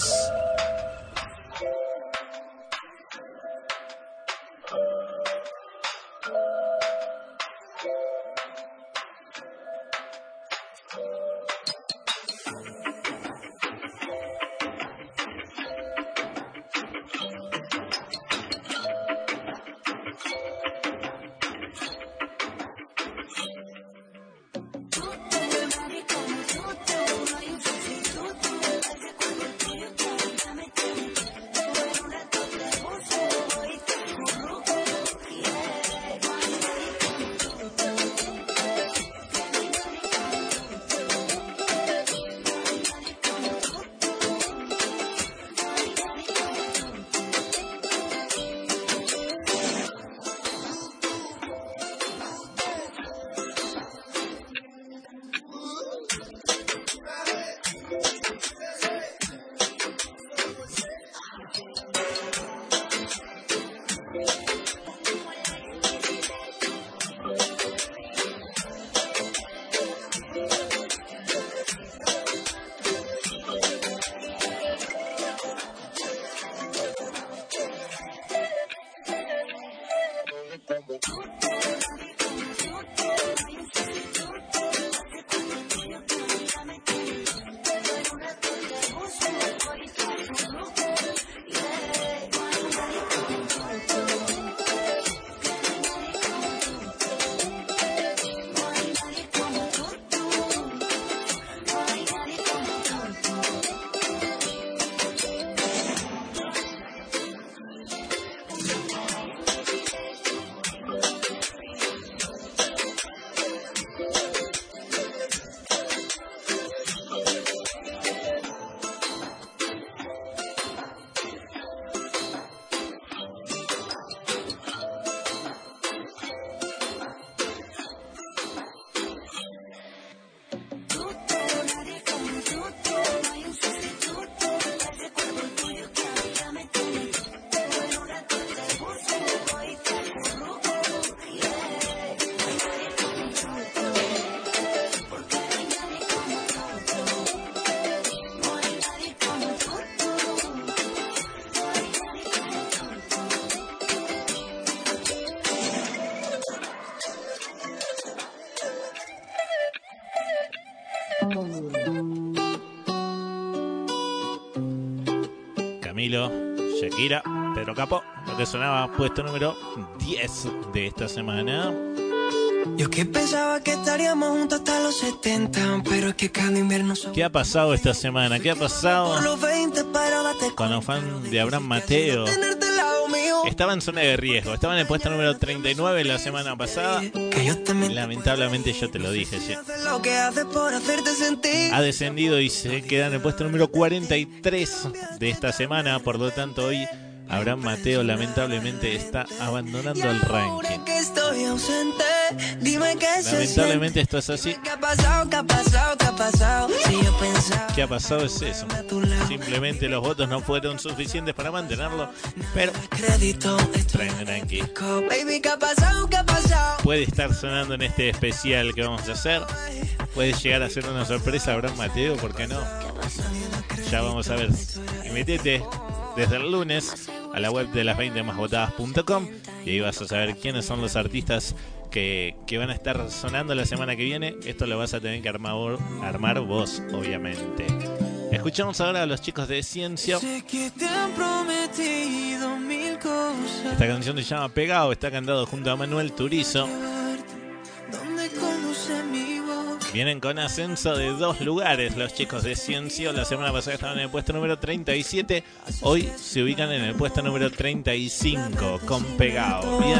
Camilo, Shakira, Pedro Capó, lo que sonaba puesto número diez de esta semana. Yo que pensaba que estaríamos juntos hasta los setenta, pero es que cada invierno... ¿Qué ha pasado esta semana? ¿Qué ha pasado Por los veinte, pero date con los fans de Abraham Mateo? tenerte al lado mío. Estaba en zona de riesgo, estaba en el puesto número treinta y nueve la semana pasada. Que yo te meto. Lamentablemente yo te lo dije, sí. Haces lo que haces por hacerte sentir. Ha descendido y se queda en el puesto número cuarenta y tres de esta semana. Por lo tanto, hoy Abraham Mateo lamentablemente está abandonando el ranking. Que estoy ausente, dime qué se Lamentablemente esto es así. ¿Qué ha pasado? ¿Qué ha pasado? ¿Qué ha pasado? Si yo pensaba... ¿Qué ha pasado? Es eso. Simplemente los votos no fueron suficientes para mantenerlo. Pero Crédito, tranqui. baby, ¿qué ha pasado? ¿Qué ha pasado? Puede estar sonando en este especial que vamos a hacer. Puede llegar a ser una sorpresa Abraham Mateo, ¿por qué no? Ya vamos a ver. Y metete desde el lunes a la web de las veinte más votadas punto com y ahí vas a saber quiénes son los artistas que, que van a estar sonando la semana que viene. Esto lo vas a tener que armar, armar vos, obviamente. Escuchamos ahora a los chicos de Ciencio. Sé que te han prometido mil cosas. Esta canción se llama Pegado, está cantado junto a Manuel Turizo. Donde conoce mi voz. Vienen con ascenso de dos lugares los chicos de Ciencio. La semana pasada estaban en el puesto número treinta y siete. Hoy se ubican en el puesto número treinta y cinco con Pegado. Bien.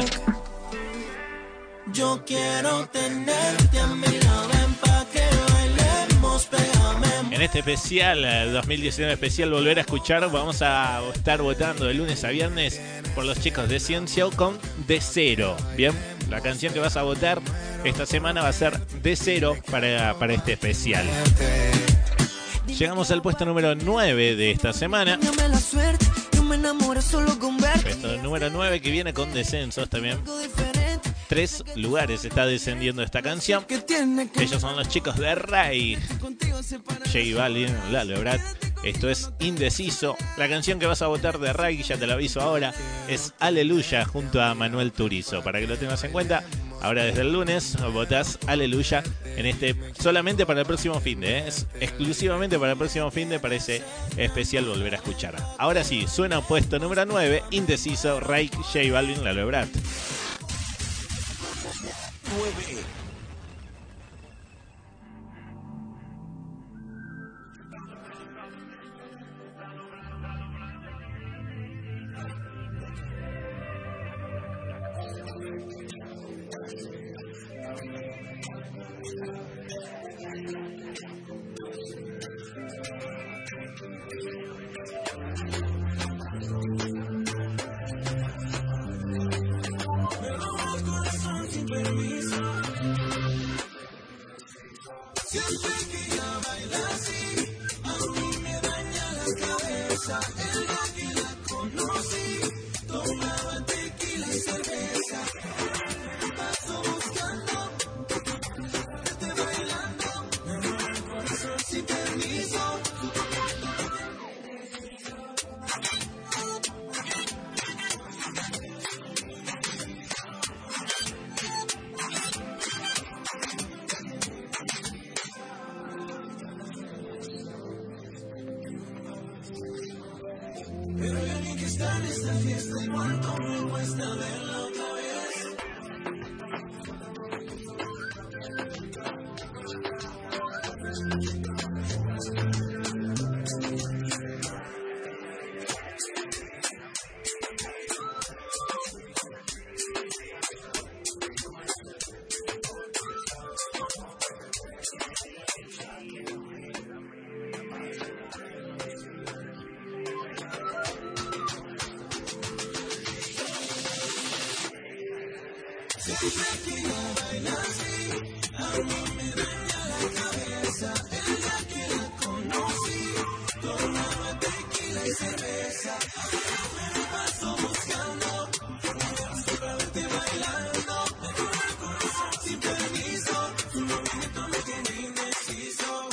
Yo quiero tenerte a mi lado, ven pa' que bailemos, pégame. En este especial, eh, dos mil diecinueve especial, volver a escuchar, vamos a estar votando de lunes a viernes por los chicos de Ciencio con De Cero. Bien, la canción que vas a votar esta semana va a ser De Cero para, para este especial. Llegamos al puesto número nueve de esta semana. Dame la suerte, yo me enamoro solo con ver. Puesto número nueve que viene con descensos también. Tres lugares está descendiendo esta canción. Ellos son los chicos de Ray, J Balvin, Lalo Ebrard. Esto es Indeciso. La canción que vas a votar de Ray, ya te lo aviso ahora, es Aleluya junto a Manuel Turizo. Para que lo tengas en cuenta, ahora desde el lunes votás Aleluya en este, solamente para el próximo fin de, ¿eh? Es exclusivamente para el próximo fin de, para ese especial volver a escuchar. Ahora sí, suena puesto número nueve, Indeciso, Ray, J Balvin, Lalo Ebrard. nueve. Siempre que ella baila así, a mí me daña la cabeza. El día que la conocí, tomaba tequila y cerveza. Me paso buscando, verte bailando, me mueve el corazón sin permiso. Pero ya ni que está en esta fiesta, igual como me cuesta verla otra vez. Siempre que ella baila así, a mí me daña la cabeza. El día que la conocí, tomaba tequila y cerveza. Me paso buscando, para verte bailando. Me mueve el corazón sin permiso, su movimiento me tiene indeciso.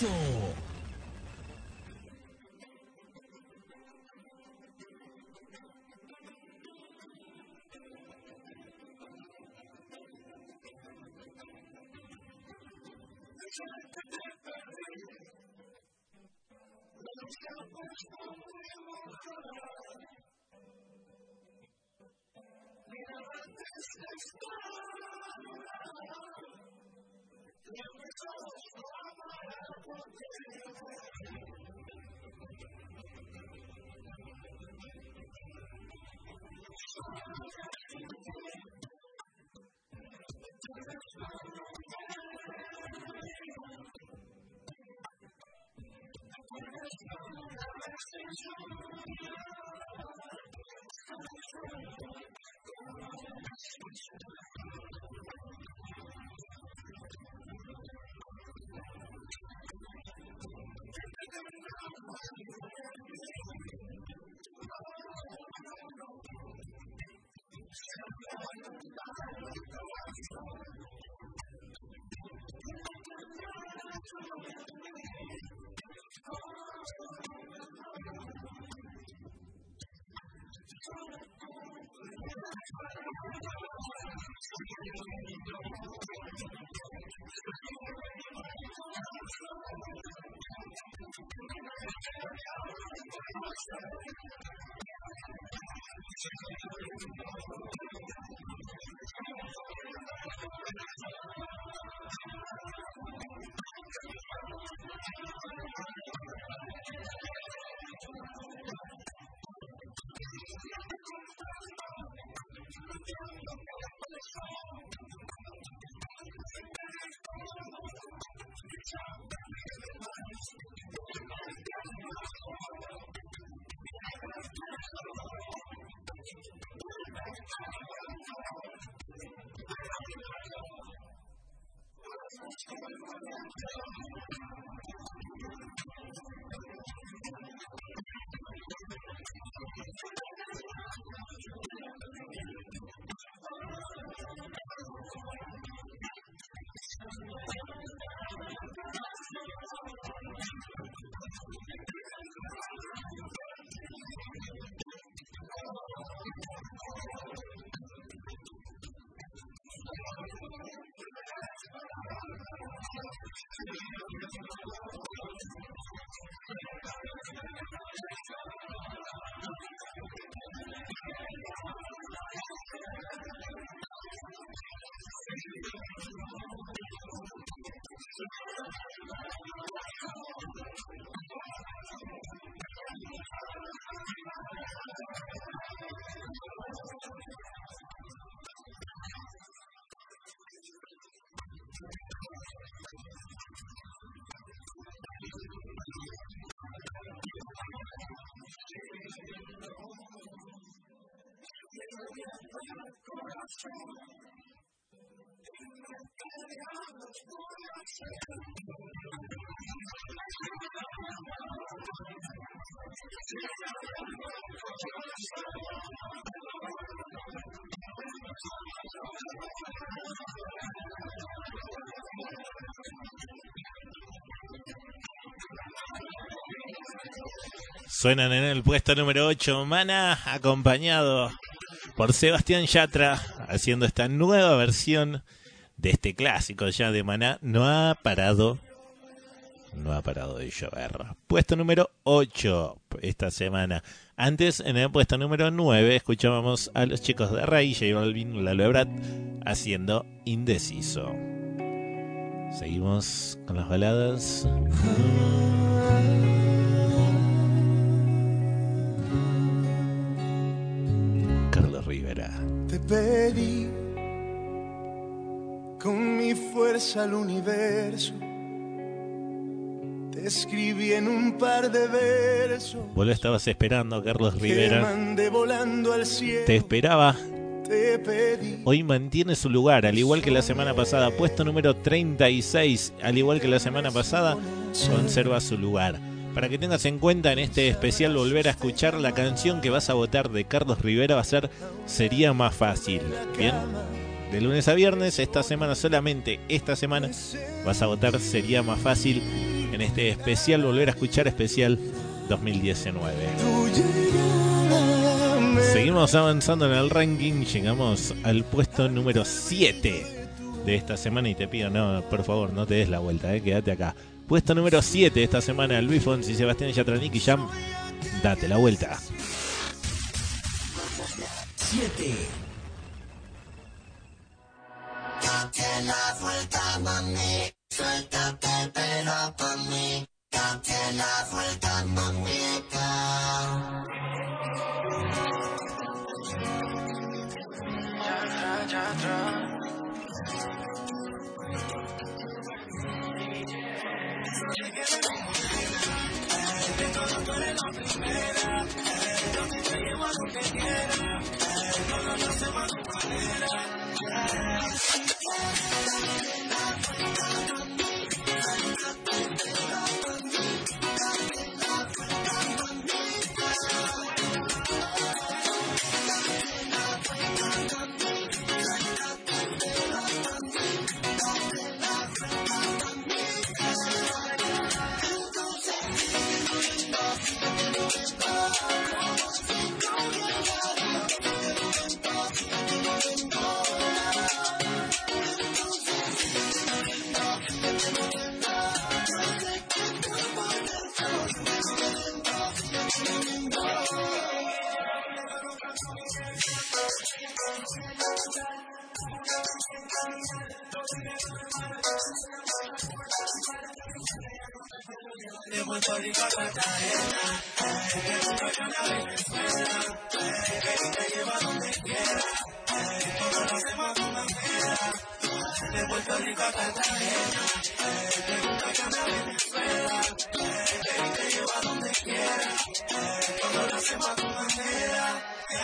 Indeciso. Suenan en el puesto número ocho, Maná, acompañado por Sebastián Yatra, haciendo esta nueva versión de este clásico ya de Maná. No ha parado, no ha parado de llover. Puesto número ocho esta semana. Antes, en el puesto número nueve, escuchábamos a los chicos de Rey, J Balvin, Lalo Ebrard, haciendo Indeciso. Seguimos con las baladas. Carlos Rivera. Te pedí con mi fuerza al universo, te escribí en un par de versos. Vos lo estabas esperando, Carlos Rivera. Que mandé volando al cielo. Te esperaba. Te pedí. Hoy mantiene su lugar, al igual que la semana pasada. Puesto número treinta y seis, al igual que la semana pasada, conserva su lugar. Para que tengas en cuenta en este especial volver a escuchar la canción que vas a votar de Carlos Rivera va a ser Sería Más Fácil. Bien, de lunes a viernes, esta semana solamente, esta semana vas a votar Sería Más Fácil en este especial, volver a escuchar especial dos mil diecinueve. Seguimos avanzando en el ranking, llegamos al puesto número siete de esta semana y te pido, no, por favor, no te des la vuelta, eh, quédate acá. Puesto número siete de esta semana, Luis Fonsi, Sebastián Yatra, Nicky Jam, date la vuelta. siete. Date la vuelta, mami, suéltate el pelo pa' mí. Date la vuelta, mamita. Yatra, Yatra. De Puerto Rico a Cartagena, de Venezuela, y te lleva donde quiera, todo lo hacemos a tu manera. De Puerto Rico a Cartagena, de Venezuela, y te lleva donde quiera, todo lo hacemos a tu manera.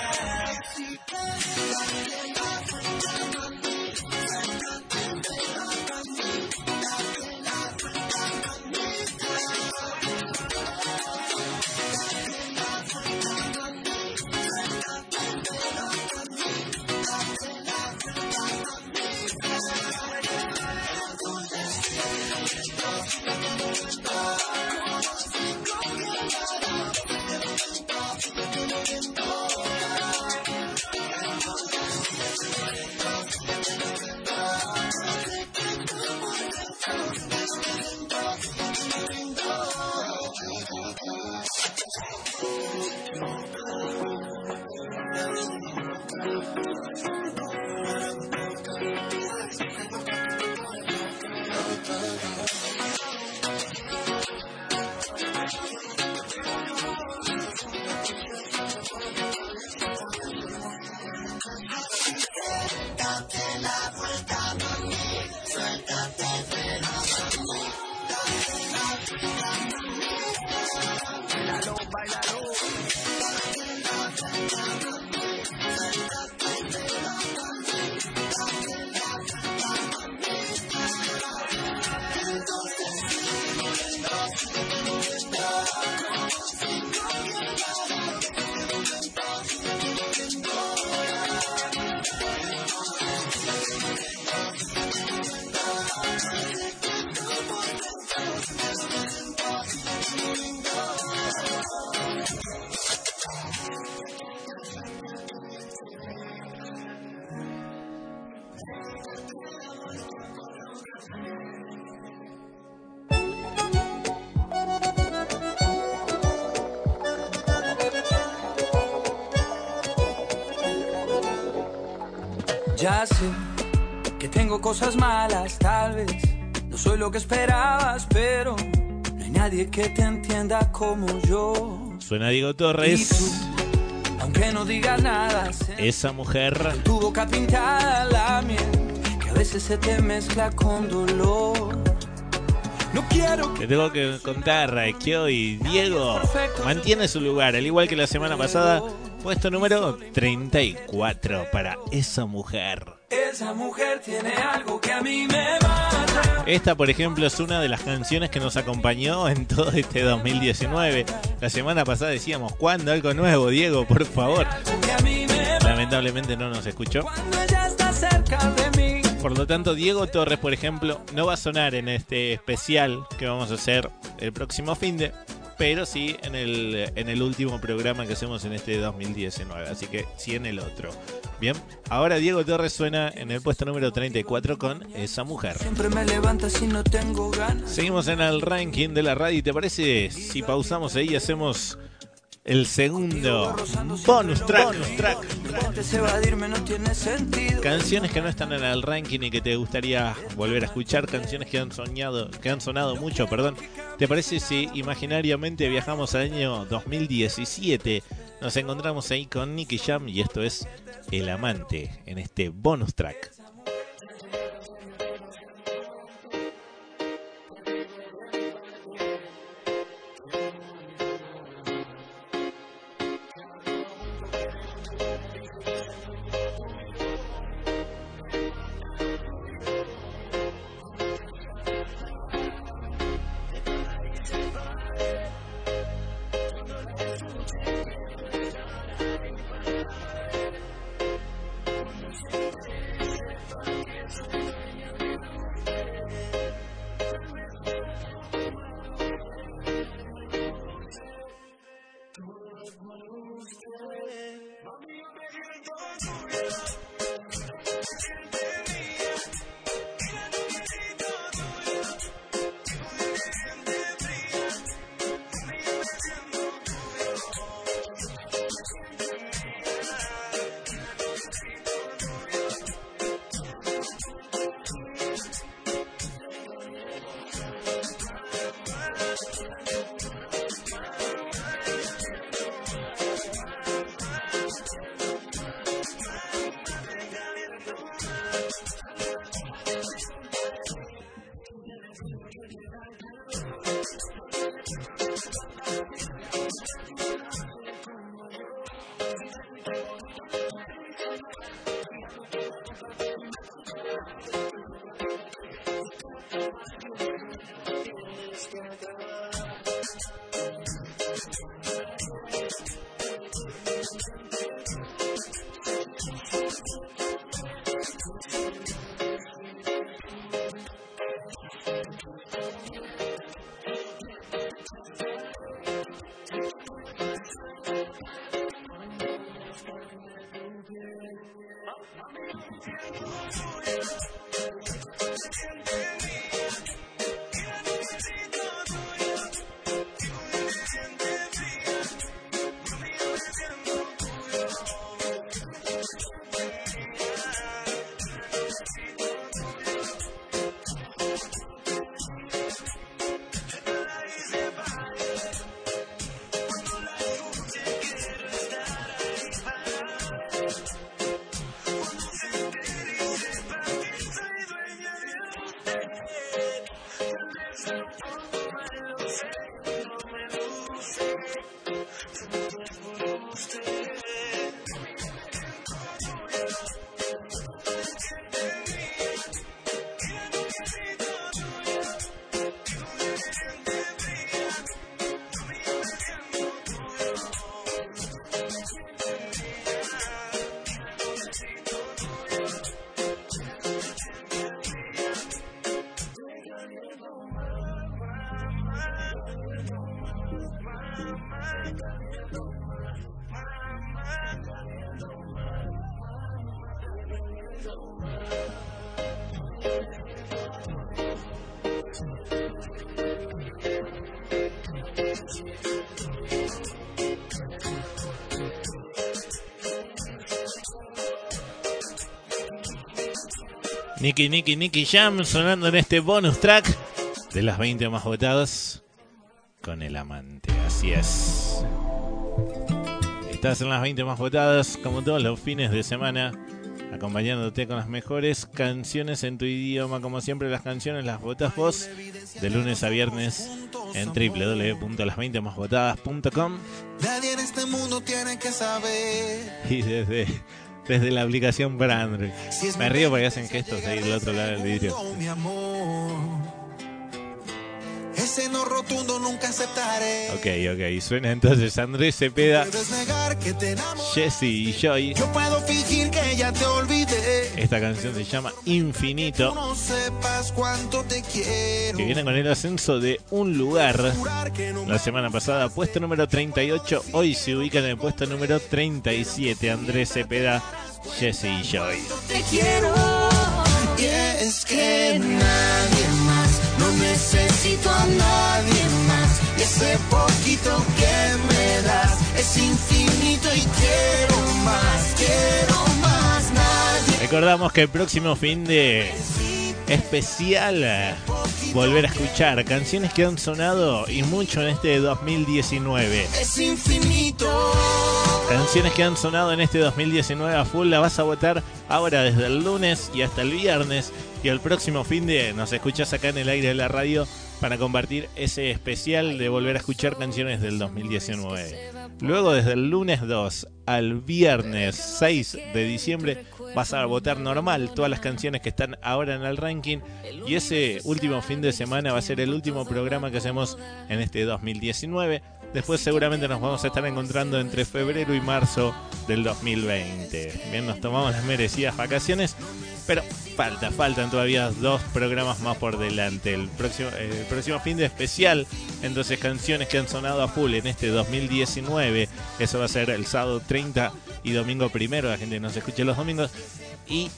Ya sé que tengo cosas malas, tal vez no soy lo que esperabas, pero no hay nadie que te entienda como yo. Suena Diego Torres. Y tú, aunque no digas nada, esa mujer, tu boca pintada, la miel, que a veces se te mezcla con dolor. No quiero que... Te tengo que contar que hoy Diego mantiene su lugar, al igual que la semana pasada. Puesto número treinta y cuatro para Esa Mujer. Esa mujer tiene algo que a mí me mata. Esta, por ejemplo, es una de las canciones que nos acompañó en todo este dos mil diecinueve. La semana pasada decíamos, ¿cuándo algo nuevo, Diego? Por favor. Lamentablemente no nos escuchó. Cuando ella está cerca de mí. Por lo tanto, Diego Torres, por ejemplo, no va a sonar en este especial que vamos a hacer el próximo finde, pero sí en el, en el último programa que hacemos en este dos mil diecinueve, así que sí en el otro. Bien, ahora Diego Torres suena en el puesto número treinta y cuatro con Esa Mujer. Siempre me levantas si no tengo ganas. Seguimos en el ranking de la radio. ¿Te parece si pausamos ahí y hacemos el segundo bonus track? Bonus track. Canciones que no están en el ranking y que te gustaría volver a escuchar, canciones que han soñado, que han sonado mucho, perdón. ¿Te parece si imaginariamente viajamos al año dos mil diecisiete? Nos encontramos ahí con Nicky Jam y esto es El Amante en este bonus track. Nicky, Nicky, Nicky Jam sonando en este bonus track de las veinte más votadas con El Amante. Así es. Estás en las veinte más votadas como todos los fines de semana, acompañándote con las mejores canciones en tu idioma. Como siempre, las canciones las votas vos de lunes a viernes en doble u doble u doble u punto las veinte más votadas punto com. Nadie en este mundo tiene que saber. Y desde... desde la aplicación para Android. Me río porque hacen gestos ahí del otro lado del vidrio. ese no rotundo nunca aceptaré. Ok, ok. Suena entonces Andrés Cepeda, Puedes negar que te enamoré. Jesse y Joy. Yo puedo fingir que ya te olvidé. Esta canción se llama Infinito, No sepas cuánto te quiero. que viene con el ascenso de un lugar. La semana pasada, puesto número treinta y ocho. Hoy se ubica en el puesto número treinta y siete. Andrés Cepeda, Jesse y Joy. Te quiero. Y es que nadie más, no necesito a nadie más. Y ese poquito que me das es infinito y quiero más, quiero más. Nadie. Recordamos que el próximo fin de especial, eh, volver a escuchar canciones que han sonado y mucho en este dos mil diecinueve. Es infinito. Canciones que han sonado en este dos mil diecinueve a full, la vas a votar ahora desde el lunes y hasta el viernes. Y el próximo fin de nos escuchás acá en el aire de la radio para compartir ese especial de volver a escuchar canciones del dos mil diecinueve. Luego, desde el lunes dos al viernes seis de diciembre, vas a votar normal todas las canciones que están ahora en el ranking. Y ese último fin de semana va a ser el último programa que hacemos en este dos mil diecinueve. Después seguramente nos vamos a estar encontrando entre febrero y marzo del dos mil veinte. Bien, nos tomamos las merecidas vacaciones, pero falta, faltan todavía dos programas más por delante. El próximo, el próximo fin de especial, entonces canciones que han sonado a full en este dos mil diecinueve. Eso va a ser el sábado treinta y domingo primero. La gente nos escucha los domingos. Y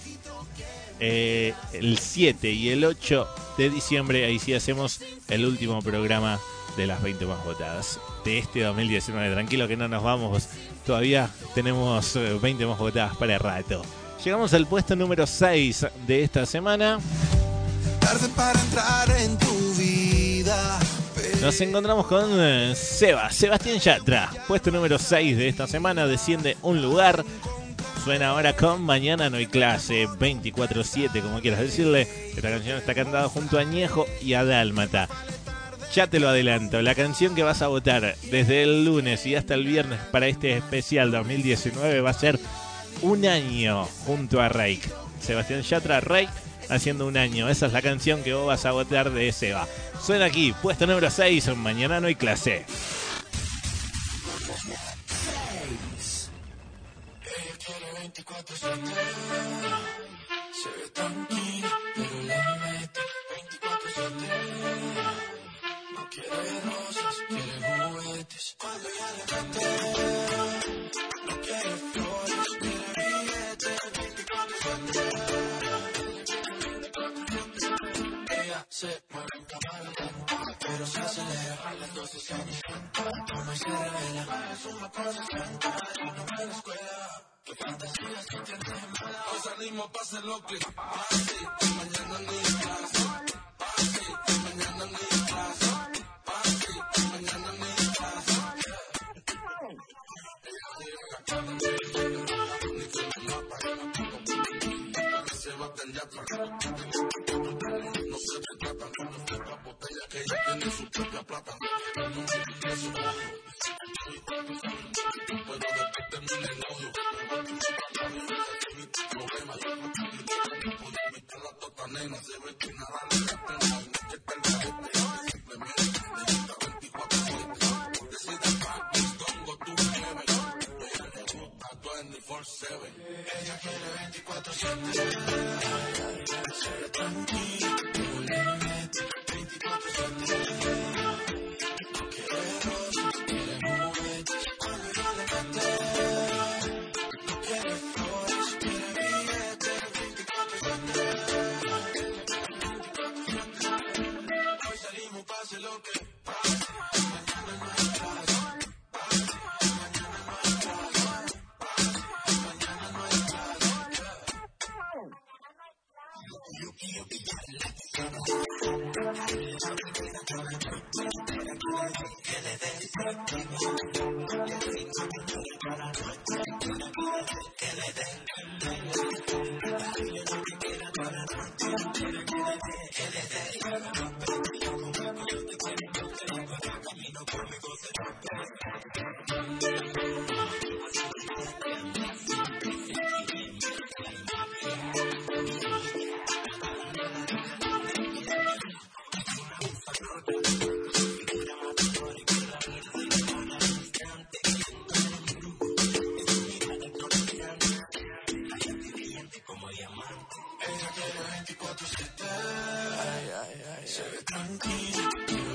eh, el siete y el ocho de diciembre, ahí sí hacemos el último programa de las veinte más votadas de este dos mil diecinueve. Tranquilo que no nos vamos, todavía tenemos veinte más votadas para el rato. Llegamos al puesto número seis de esta semana. Tarde para entrar en tu vida. Nos encontramos con eh, Seba, Sebastián Yatra. Puesto número seis de esta semana, desciende un lugar. Suena ahora con Mañana no hay clase, veinticuatro siete, como quieras decirle. Esta canción está cantada junto a Ñejo y a Dálmata. Ya te lo adelanto, la canción que vas a votar desde el lunes y hasta el viernes para este especial dos mil diecinueve va a ser Un año junto a Reik. Sebastián Yatra, Reik, haciendo un año. Esa es la canción que vos vas a votar de Seba. Suena aquí, puesto número seis, Mañana no hay clase. Quiere rosas, quiere juguetes. Cuando ya le canté, no quiere flores, quiere billetes. veinticuatro siete. Ella se mueve en cámara lenta, pero se acelera. A las doce se anienta, toma y se revela. Es una cosa santa, y no va a la escuela. ¿Qué fantasías tú tienes en mala? Hoy salimos pa' hacer lo que pase. Mañana ni clase. Pase, mañana ni clase. No se retrata con nuestra botella que ella tiene su propia plata. Pero después termina el odio. Mi problema, mi perra tota nena se ve que nada le da pena. Que está el garete, simplemente necesita veinticuatro siete. Decide pa' dongo tú mueves. Ella le gusta veinticuatro siete. Ella quiere veinticuatro siete. Se tranquila, no le mete veinticuatro siete. No quiere rosas, quiere juguetes. Cuando yo le mete, no quiere flores, quiere billetes. veinticuatro siete. Hoy salimos, pase lo que pase. Mañana no hay clase. Pase, mañana no hay clase. Pase, mañana no hay clase. Yo quiero pillar la piscina. Que le dé el que le dé Ay, ay, ay, se ve tranquilo.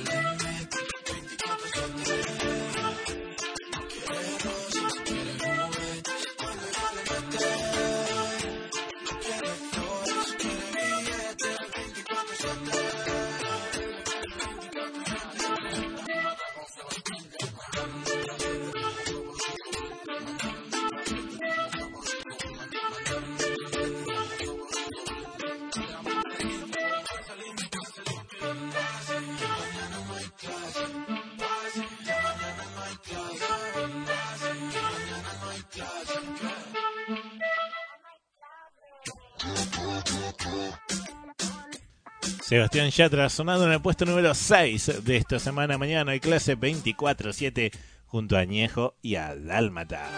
Sebastián Yatra sonando en el puesto número seis de esta semana. Mañana hay clase veinticuatro siete junto a Añejo y a Dálmata.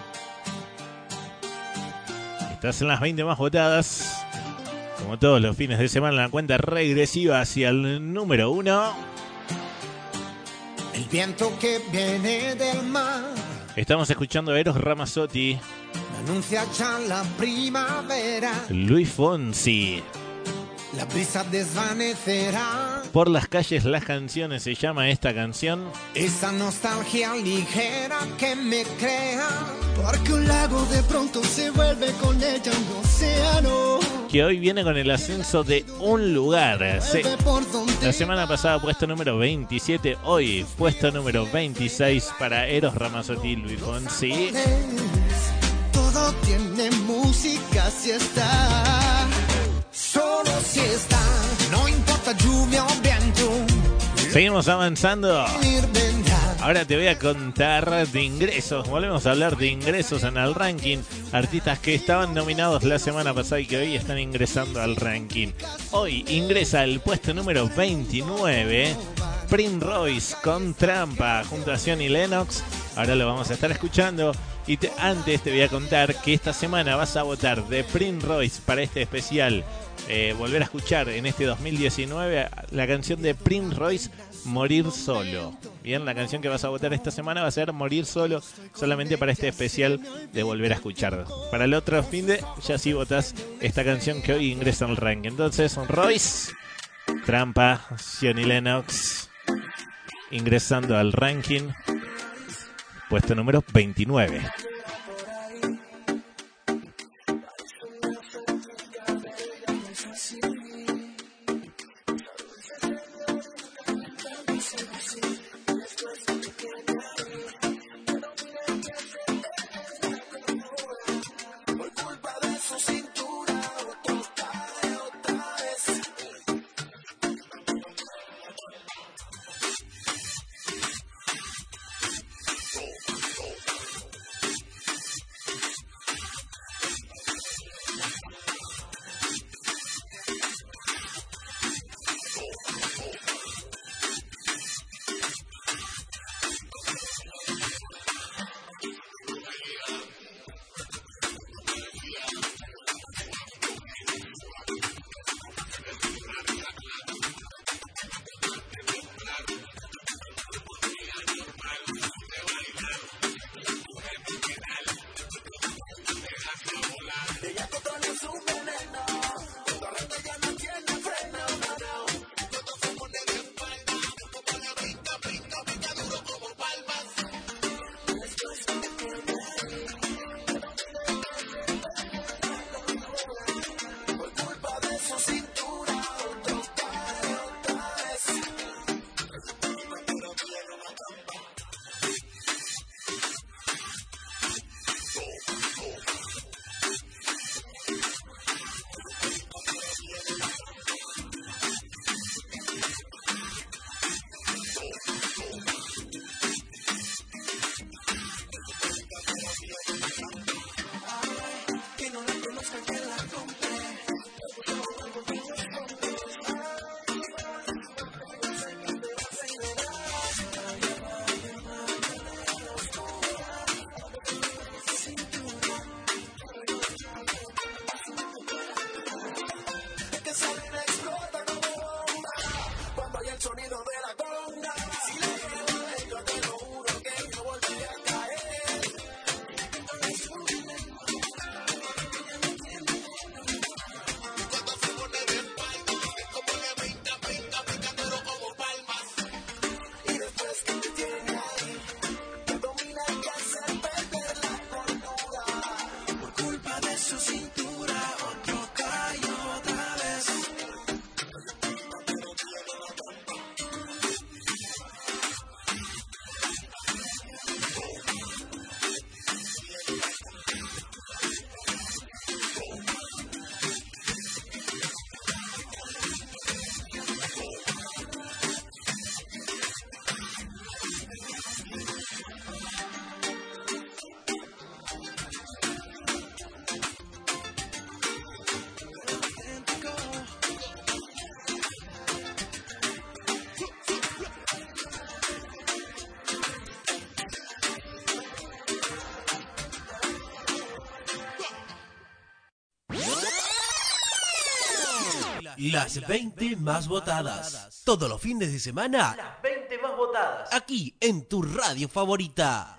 Estás en las veinte más votadas. Como todos los fines de semana, la cuenta regresiva hacia el número uno. El viento que viene del mar Estamos escuchando a Eros Ramazzotti, anuncia ya la primavera. Luis Fonsi. La brisa desvanecerá. Por las calles las canciones se llama esta canción. Esa nostalgia ligera que me crea. Porque un lago de pronto se vuelve con ella un océano. Que hoy viene con el ascenso de un lugar. Sí. La semana pasada puesto número veintisiete. Hoy puesto número veintiséis para Eros Ramazzotti y Luis Fonsi. Todo tiene música si está. Solo si está, no importa lluvia o viento. Seguimos avanzando. Ahora te voy a contar de ingresos. Volvemos a hablar de ingresos en el ranking. Artistas que estaban nominados la semana pasada y que hoy están ingresando al ranking. Hoy ingresa al puesto número veintinueve Prince Royce con Trampa junto a Johnny Lennox. Ahora lo vamos a estar escuchando. Y te, antes te voy a contar que esta semana vas a votar de Prince Royce para este especial. Eh, volver a escuchar en este dos mil diecinueve la canción de Prince Royce, Morir Solo. Bien, la canción que vas a votar esta semana va a ser Morir Solo, solamente para este especial de volver a escuchar. Para el otro fin de, ya sí votás esta canción que hoy ingresa al ranking. Entonces, Royce, Trampa, Johnny Lennox, ingresando al ranking, puesto número veintinueve. Las veinte más votadas. Todos los fines de semana. Las veinte más votadas. Aquí en tu radio favorita.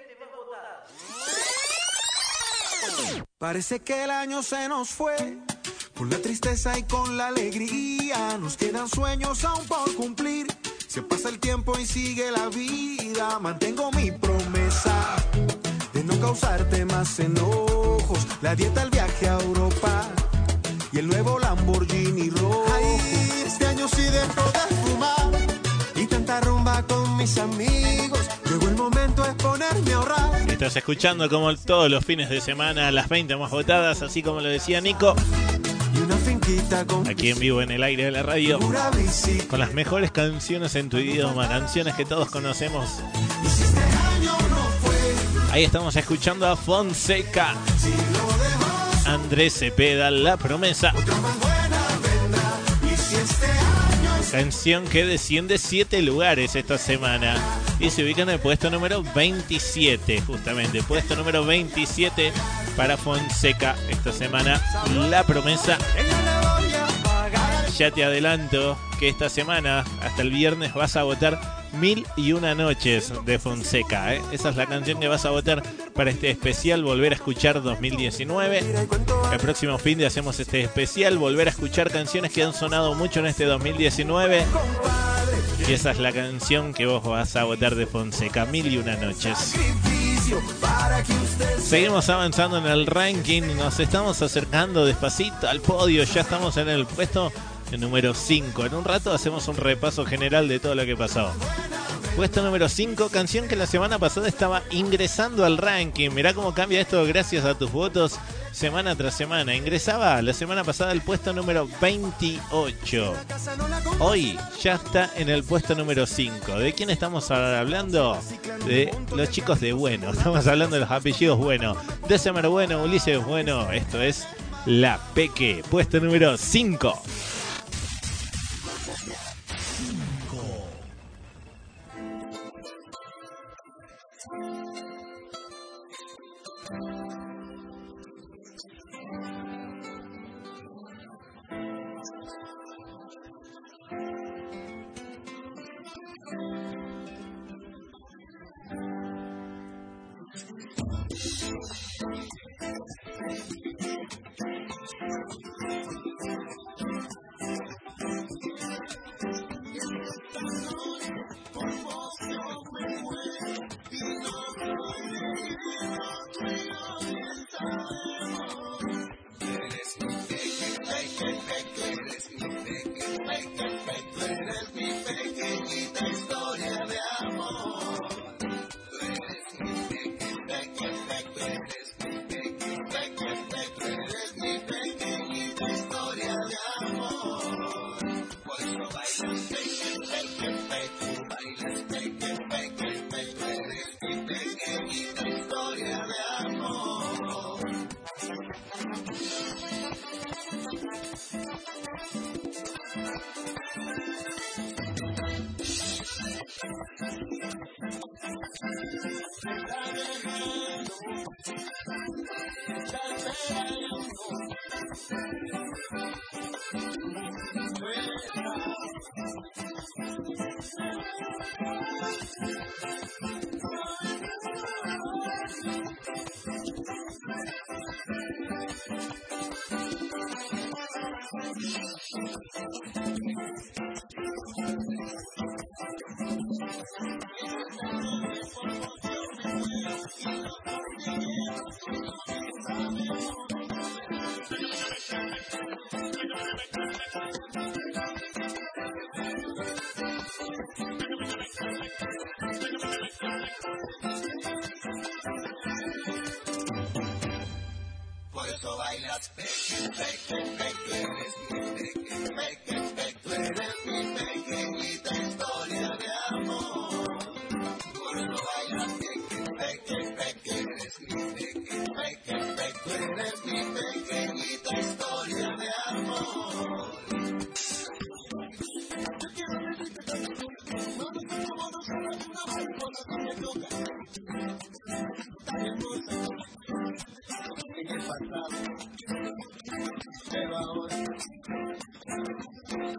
Parece que el año se nos fue, con la tristeza y con la alegría. Nos quedan sueños aún por cumplir. Se pasa el tiempo y sigue la vida. Mantengo mi promesa de no causarte más enojos. La dieta, el viaje a Europa y el nuevo Lamborghini rojo. Ay, este año sí dejo de fumar y tanta rumba con mis amigos. Llegó el momento de ponerme a ahorrar. Estás escuchando como todos los fines de semana las veinte más votadas, así como lo decía Nico. Aquí en vivo en el aire de la radio, con las mejores canciones en tu idioma, canciones que todos conocemos. Ahí estamos escuchando a Fonseca, Andrés Cepeda, La Promesa. Canción que desciende siete lugares esta semana y se ubica en el puesto número veintisiete, justamente. Puesto número veintisiete para Fonseca esta semana, La Promesa. Ya te adelanto que esta semana, hasta el viernes, vas a votar Mil y Una Noches de Fonseca, ¿eh? Esa es la canción que vas a votar para este especial Volver a Escuchar dos mil diecinueve. El próximo fin de hacemos este especial Volver a Escuchar canciones que han sonado mucho en este dos mil diecinueve. Y esa es la canción que vos vas a votar de Fonseca, Mil y Una Noches. Seguimos avanzando en el ranking, nos estamos acercando despacito al podio, ya estamos en el puesto número cinco. En un rato hacemos un repaso general de todo lo que pasó. Puesto número cinco, canción que la semana pasada estaba ingresando al ranking. Mirá cómo cambia esto gracias a tus votos semana tras semana. Ingresaba la semana pasada al puesto número veintiocho. Hoy ya está en el puesto número cinco. ¿De quién estamos hablando? De los chicos de Bueno. Estamos hablando de los apellidos Bueno. December Bueno, Ulises Bueno. Esto es La Peque. Puesto número cinco. Por eso bailas peque, peque, peque, eres mi peque, peque, peque, tú eres mi pequeñita historia de amor. Por eso bailas peque, peque, peque, eres mi peque, peque, peque, tú eres mi pequeñita historia de amor. En el pasado, pero ahora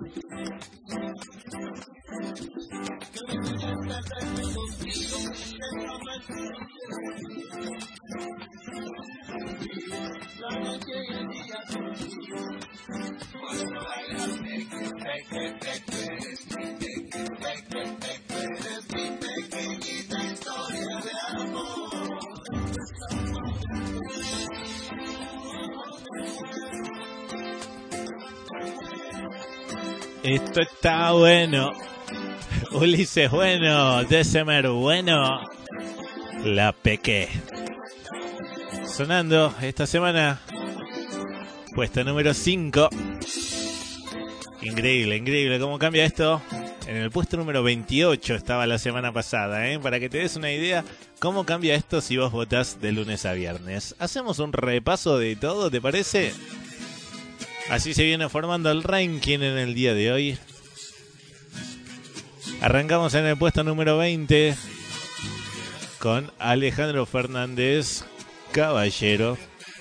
Esto está bueno. Ulises bueno, December bueno, La Peque. Sonando esta semana, puesto número cinco. Increíble, increíble cómo cambia esto. En el puesto número veintiocho estaba la semana pasada, ¿eh? Para que te des una idea cómo cambia esto si vos votás de lunes a viernes. Hacemos un repaso de todo, ¿te parece? Así se viene formando el ranking en el día de hoy. Arrancamos en el puesto número veinte con Alejandro Fernández, Caballero.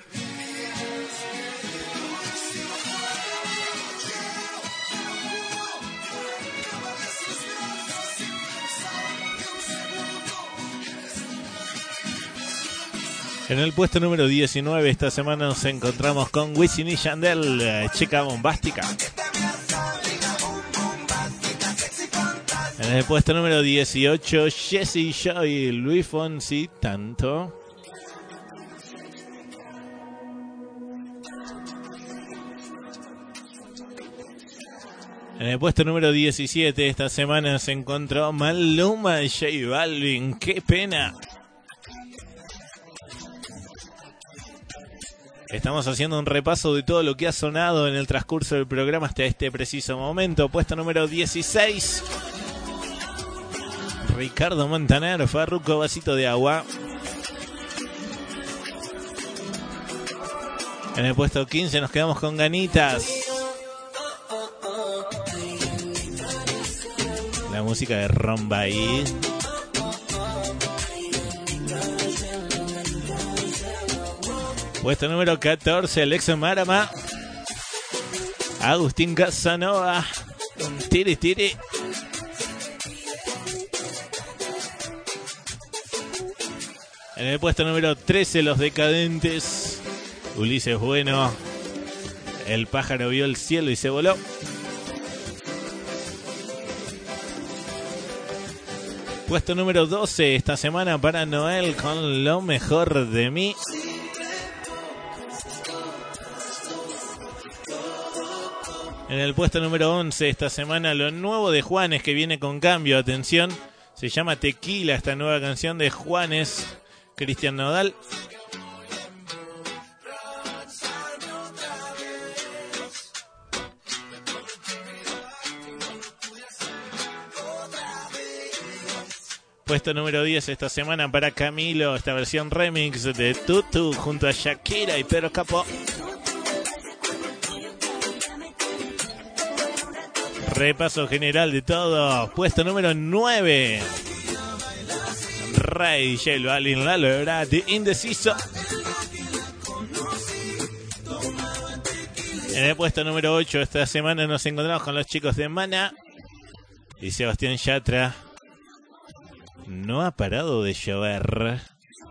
En el puesto número diecinueve esta semana nos encontramos con Wisin y Yandel, Chica Bombástica. En el puesto número dieciocho, Jesse Joy, Luis Fonsi, Tanto. En el puesto número diecisiete esta semana se encontró Maluma y J Balvin, Qué Pena. Estamos haciendo un repaso de todo lo que ha sonado en el transcurso del programa hasta este preciso momento. Puesto número dieciséis. Ricardo Montaner, Farruko, Vasito de Agua. En el puesto quince nos quedamos con Ganitas. La música de Rombay. Puesto número catorce, Alex Marama. Agustín Casanova. Tiri Tiri. En el puesto número trece, Los Decadentes. Ulises Bueno. El pájaro vio el cielo y se voló. Puesto número doce esta semana para Noel con Lo Mejor de Mí. En el puesto número once esta semana lo nuevo de Juanes, que viene con cambio. Atención, se llama Tequila esta nueva canción de Juanes, Cristian Nodal. Puesto número diez esta semana para Camilo, esta versión remix de Tutu junto a Shakira y Pedro Capó. Repaso general de todo. Puesto número nueve. Rey, J Balvin, Lalo Ebrard, Indeciso. En el puesto número ocho esta semana nos encontramos con los chicos de Mana y Sebastián Yatra. No ha parado de llover.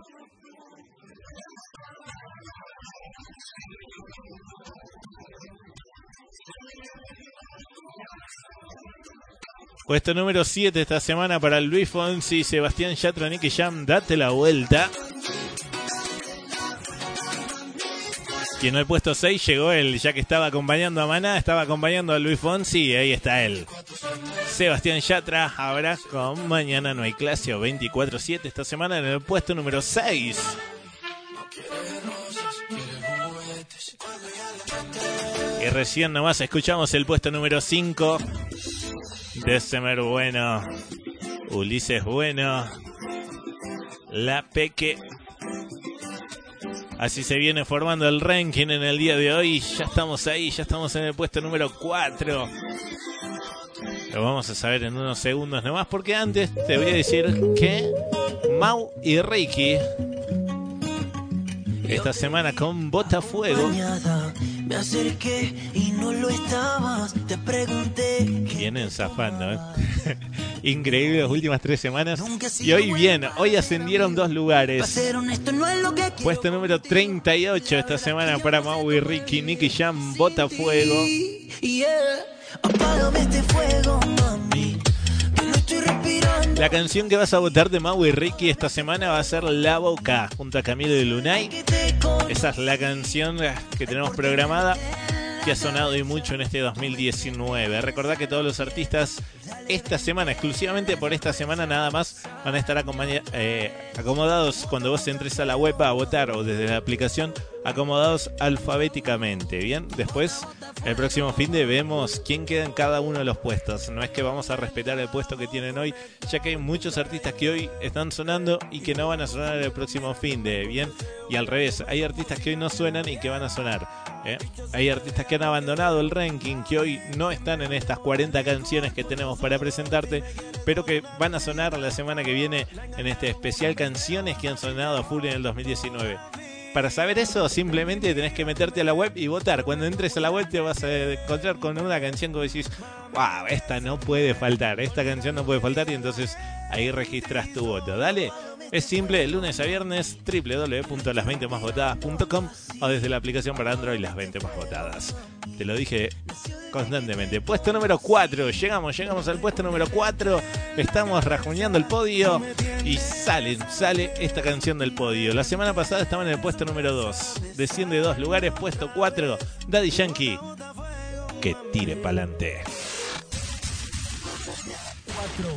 Puesto número siete esta semana para Luis Fonsi, Sebastián Yatra, Nicky Jam, Date la Vuelta. Y en el puesto seis llegó él, ya que estaba acompañando a Maná, estaba acompañando a Luis Fonsi y ahí está él. Sebastián Yatra, ahora con Mañana No Hay Clase o veinticuatro siete esta semana en el puesto número seis. Y recién nomás escuchamos el puesto número cinco. December Bueno, Ulises Bueno, La Peque. Así se viene formando el ranking en el día de hoy. Ya estamos ahí, ya estamos en el puesto número cuatro. Lo vamos a saber en unos segundos nomás, porque antes te voy a decir que Mau y Ricky esta semana con Botafuego. Me acerqué y no lo estabas. Te pregunté Vienen zafando, ¿eh? Increíble las últimas tres semanas. Y hoy bien, hoy ascendieron dos lugares. Puesto número treinta y ocho esta semana para Mau y Ricky. Nicky Jam, Botafuego. Apágame este fuego, mami, que no estoy respirando. La canción que vas a votar de Mau y Ricky esta semana va a ser La Boca, junto a Camilo de Lunay. Esa es la canción que tenemos programada, que ha sonado y mucho en este dos mil diecinueve. Recordá que todos los artistas esta semana, exclusivamente por esta semana nada más, van a estar acompaña- eh, acomodados cuando vos entres a la web a votar o desde la aplicación, acomodados alfabéticamente. Bien, después el próximo fin de vemos quién queda en cada uno de los puestos. No es que vamos a respetar el puesto que tienen hoy, ya que hay muchos artistas que hoy están sonando y que no van a sonar el próximo fin de. Bien, y al revés, hay artistas que hoy no suenan y que van a sonar. ¿eh? Hay artistas que han abandonado el ranking, que hoy no están en estas cuarenta canciones que tenemos para presentarte, pero que van a sonar la semana que viene en este especial canciones que han sonado a full en el dos mil diecinueve. Para saber eso, simplemente tenés que meterte a la web y votar. Cuando entres a la web te vas a encontrar con una canción que vos decís, wow, esta no puede faltar, esta canción no puede faltar, y entonces ahí registras tu voto. Dale, es simple, de lunes a viernes, doble u doble u doble u punto las veinte más votadas punto com o desde la aplicación para Android Las veinte Más Votadas. Te lo dije constantemente. Puesto número cuatro, llegamos, llegamos al puesto número cuatro, estamos rajuñando el podio y sale, sale esta canción del podio. La semana pasada estaba en el puesto número dos, desciende dos lugares, puesto cuatro, Daddy Yankee, que tire pa'lante. cuatro.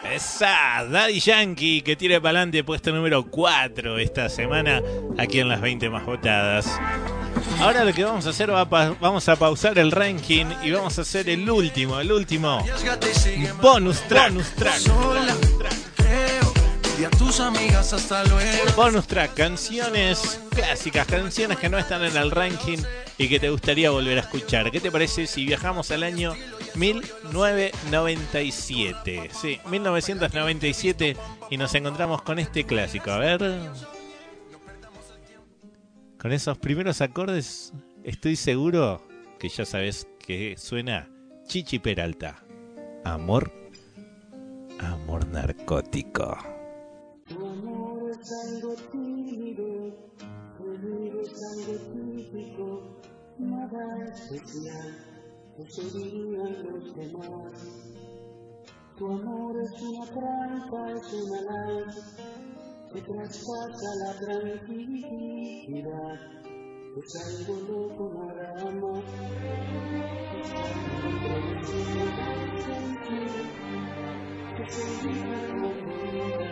Esa, Daddy Yankee, que tira para adelante, puesto número cuatro esta semana aquí en las veinte más votadas. Ahora lo que vamos a hacer, va a pa- vamos a pausar el ranking y vamos a hacer el último, el último bonus track. Bonus track. Y a tus amigas hasta luego. Bonus track, canciones clásicas, canciones que no están en el ranking y que te gustaría volver a escuchar. ¿Qué te parece si viajamos al año mil novecientos noventa y siete? Sí, mil novecientos noventa y siete y nos encontramos con este clásico. A ver. Con esos primeros acordes estoy seguro que ya sabes que suena Chichi Peralta. Amor, amor narcótico. Tu amor es algo tímido, conmigo es algo típico, nada especial, eso dirían los demás. Tu amor es una trampa, es una lanza que traspasa la tranquilidad, es algo loco nada más, es algo que se olvida como vida.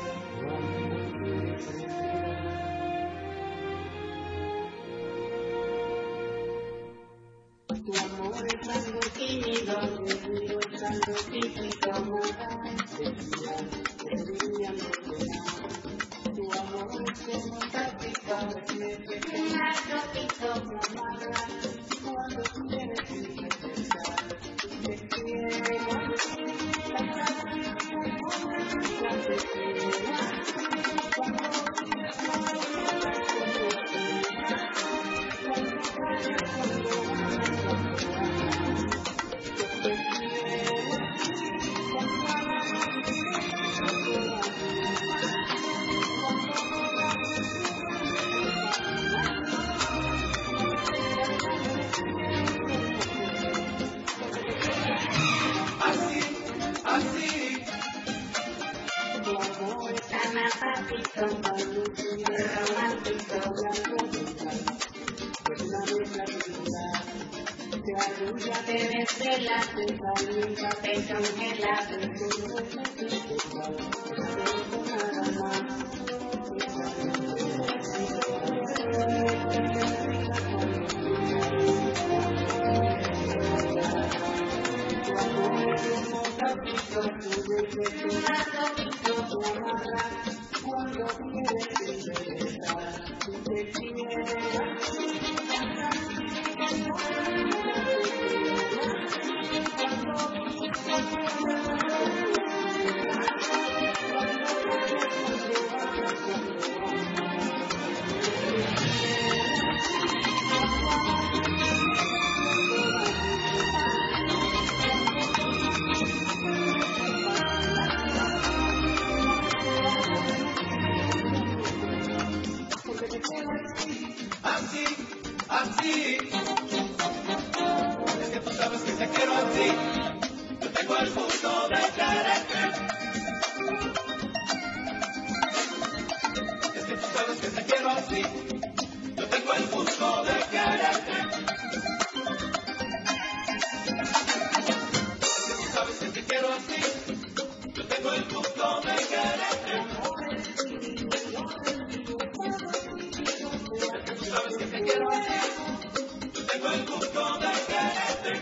Tu amor es algo tímido, conmigo es algo típico, nada especial, te dirían los demás. Tu amor es como táctica, es que te narcótico, me amarra cuando quieres empezar. Te quiero, te arrulla, te desvela, te calienta, te congela, te nada más. Cuando quieres empezar, te Así, así. Es que tú sabes que te quiero así. Yo tengo el gusto de quererte. Es que tú sabes que te quiero así. Yo tengo el gusto de quererte. Es que tú sabes que te quiero así. Yo tengo el gusto de quererte. Sabes que te quiero así, yo tengo el gusto de quererte.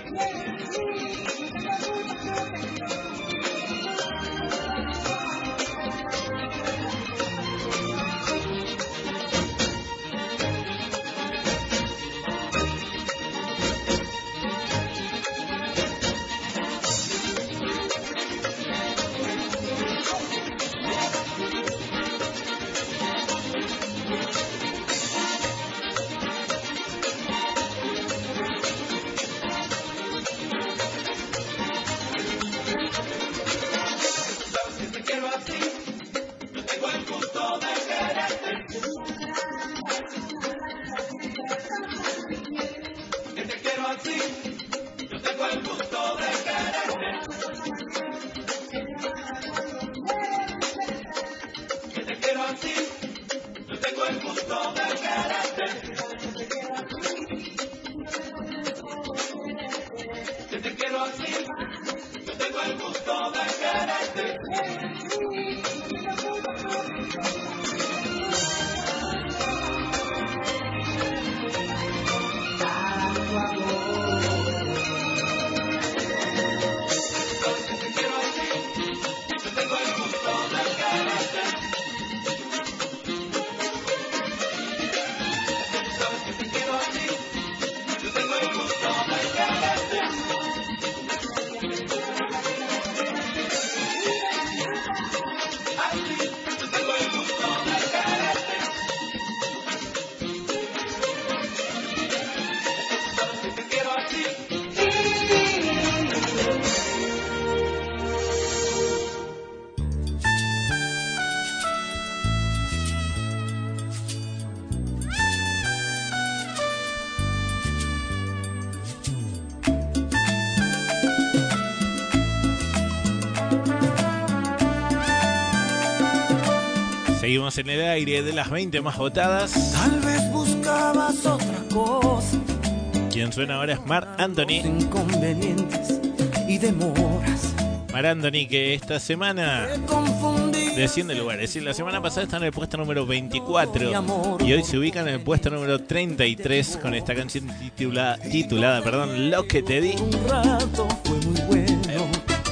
Yo te quiero así, yo tengo el gusto de quererte. Seguimos en el aire de las veinte más votadas. Tal vez buscabas otra cosa. Quien suena ahora es Marc Anthony. Inconvenientes y demoras. Marc Anthony, que esta semana desciende lugares. Es decir, la semana pasada está en el puesto número veinticuatro y hoy se ubica en el puesto número treinta y tres con esta canción titulada, titulada perdón, Lo que te di. Un rato fue muy bueno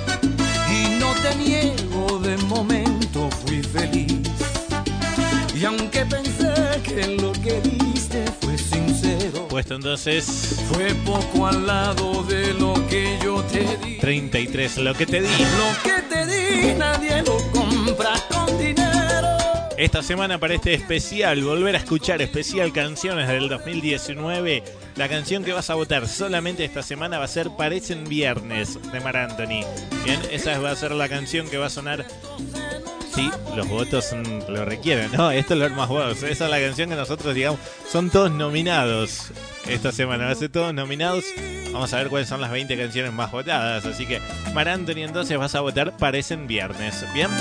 y no te niego, de momento fui feliz. Y aunque pensé que lo que diste fue sincero, puesto entonces fue poco al lado de lo que yo te di. treinta y tres, Lo que te di. Lo que te di nadie lo compra con dinero. Esta semana para este especial, volver a escuchar especial canciones del dos mil diecinueve. La canción que vas a votar solamente esta semana va a ser Parecen Viernes de Marc Anthony. Bien, esa va a ser la canción que va a sonar. Sí, los votos lo requieren, ¿no? Esto es lo más votos. Esa es la canción que nosotros, digamos, son todos nominados esta semana. Va a ser todos nominados. Vamos a ver cuáles son las veinte canciones más votadas. Así que, Marc Anthony, entonces vas a votar Parecen Viernes. ¿Bien?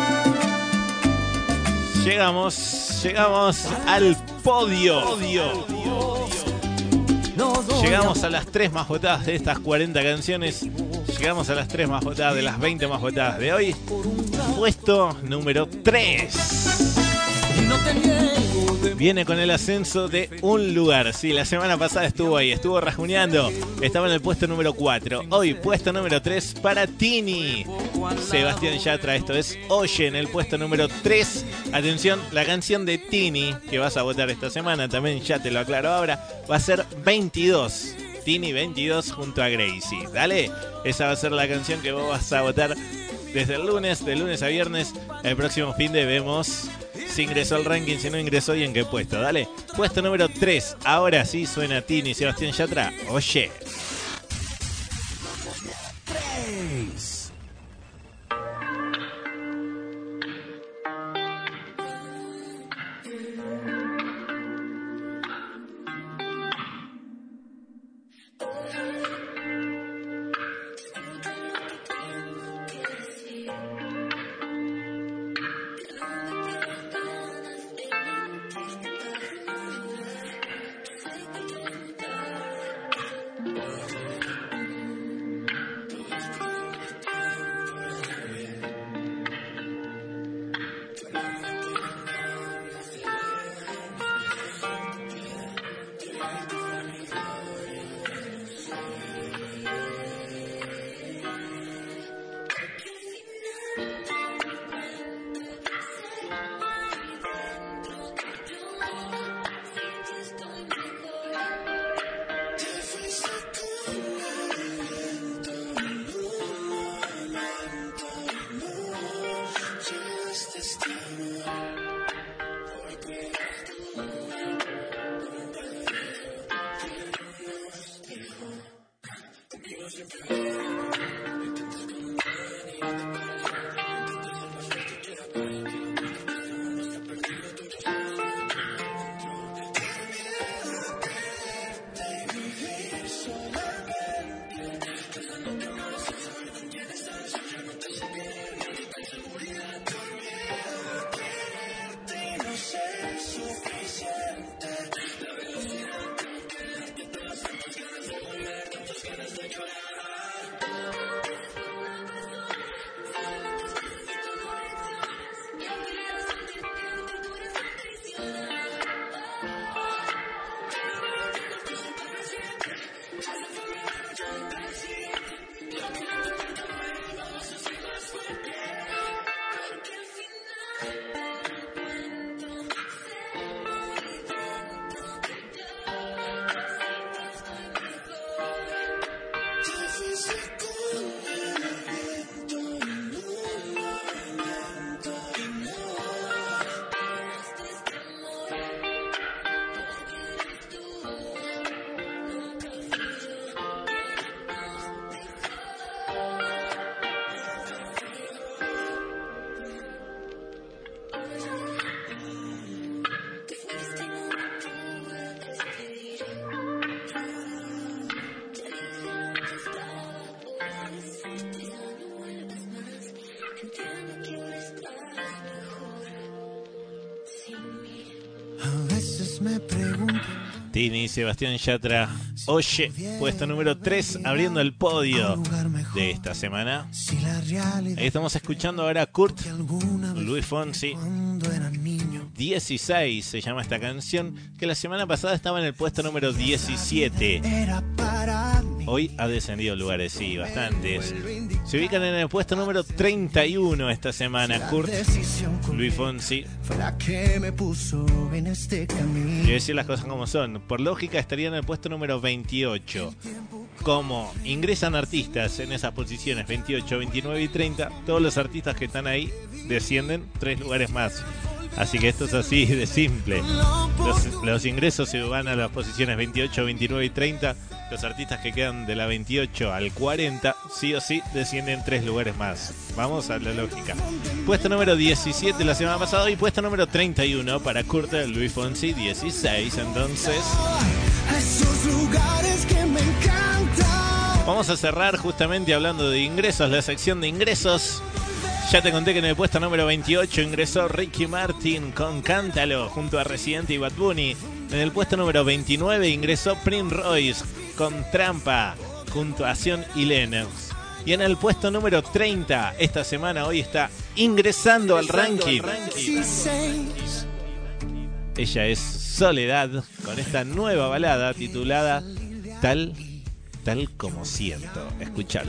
Llegamos, llegamos al podio. podio. Llegamos a las tres más votadas de estas cuarenta canciones. Llegamos a las tres más votadas de las veinte más votadas de hoy. Puesto número tres. Viene con el ascenso de un lugar. Sí, la semana pasada estuvo ahí, estuvo rajuneando. Estaba en el puesto número cuatro. Hoy, puesto número tres para Tini. Sebastián Yatra, esto es Oye, en el puesto número tres. Atención, la canción de Tini que vas a votar esta semana, también ya te lo aclaro ahora, va a ser veintidós. Tini veintidós junto a Gracie. Dale, esa va a ser la canción que vos vas a votar desde el lunes, de lunes a viernes. El próximo fin de vemos si ingresó al ranking, si no ingresó y en qué puesto. Dale, puesto número tres. Ahora sí suena Tini, Sebastián Yatra. Oye. tres. Just this time. A veces me pregunto. Tini, Sebastián Yatra, Oye, puesto número tres, abriendo el podio de esta semana. Ahí estamos escuchando ahora a Kurt, Luis Fonsi. dieciséis se llama esta canción, que la semana pasada estaba en el puesto número diecisiete. Hoy ha descendido lugares, sí, bastantes. Se ubican en el puesto número treinta y uno esta semana, Kurt, Luis Fonsi. Quiero decir las cosas como son. Por lógica estaría en el puesto número veintiocho. Como ingresan artistas en esas posiciones veintiocho, veintinueve y treinta, todos los artistas que están ahí descienden tres lugares más. Así que esto es así de simple. Los, los ingresos se van a las posiciones veintiocho, veintinueve y treinta. Los artistas que quedan de la veintiocho al cuarenta, sí o sí, descienden tres lugares más. Vamos a la lógica. Puesto número diecisiete la semana pasada y puesto número treinta y uno para Kurt, Luis Fonsi, dieciséis. Entonces, Esos lugares que me encantan. vamos a cerrar justamente hablando de ingresos, la sección de ingresos. Ya te conté que en el puesto número veintiocho ingresó Ricky Martin con Cántalo junto a Residente y Bad Bunny. En el puesto número veintinueve ingresó Prince Royce con Trampa junto a Sion y Lennox. Y en el puesto número treinta esta semana, hoy está ingresando al ranking. Ella es Soledad con esta nueva balada titulada Tal, tal como siento. Escúchala.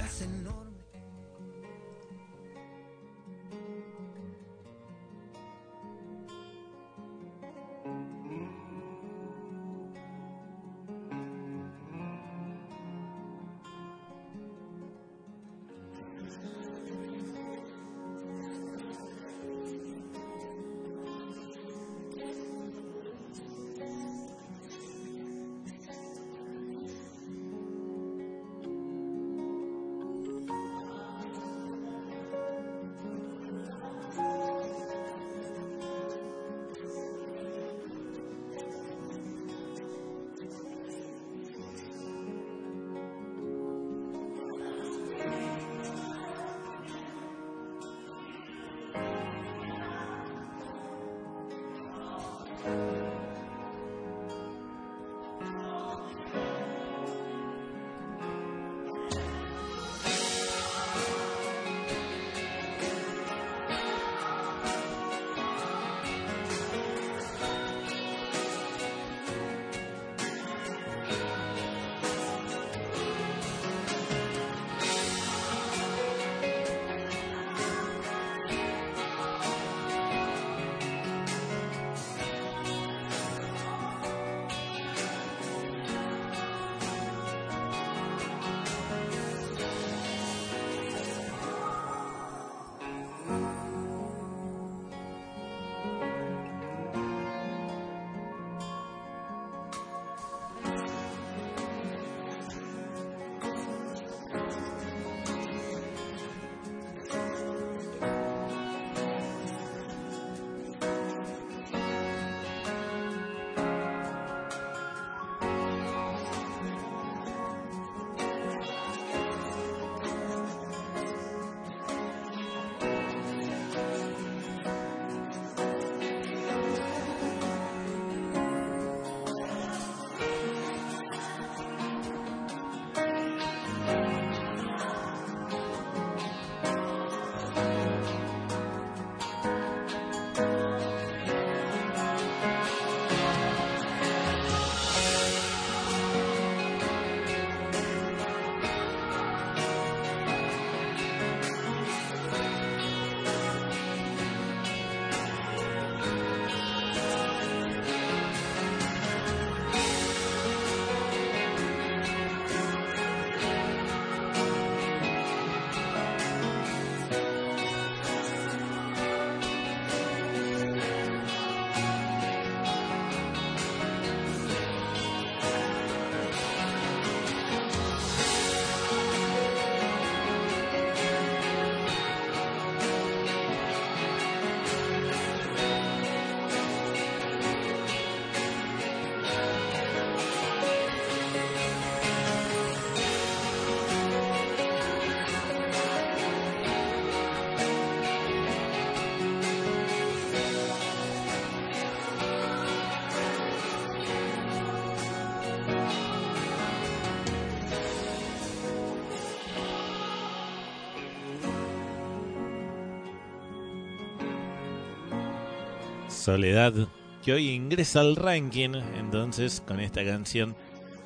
Soledad, que hoy ingresa al ranking, entonces, con esta canción,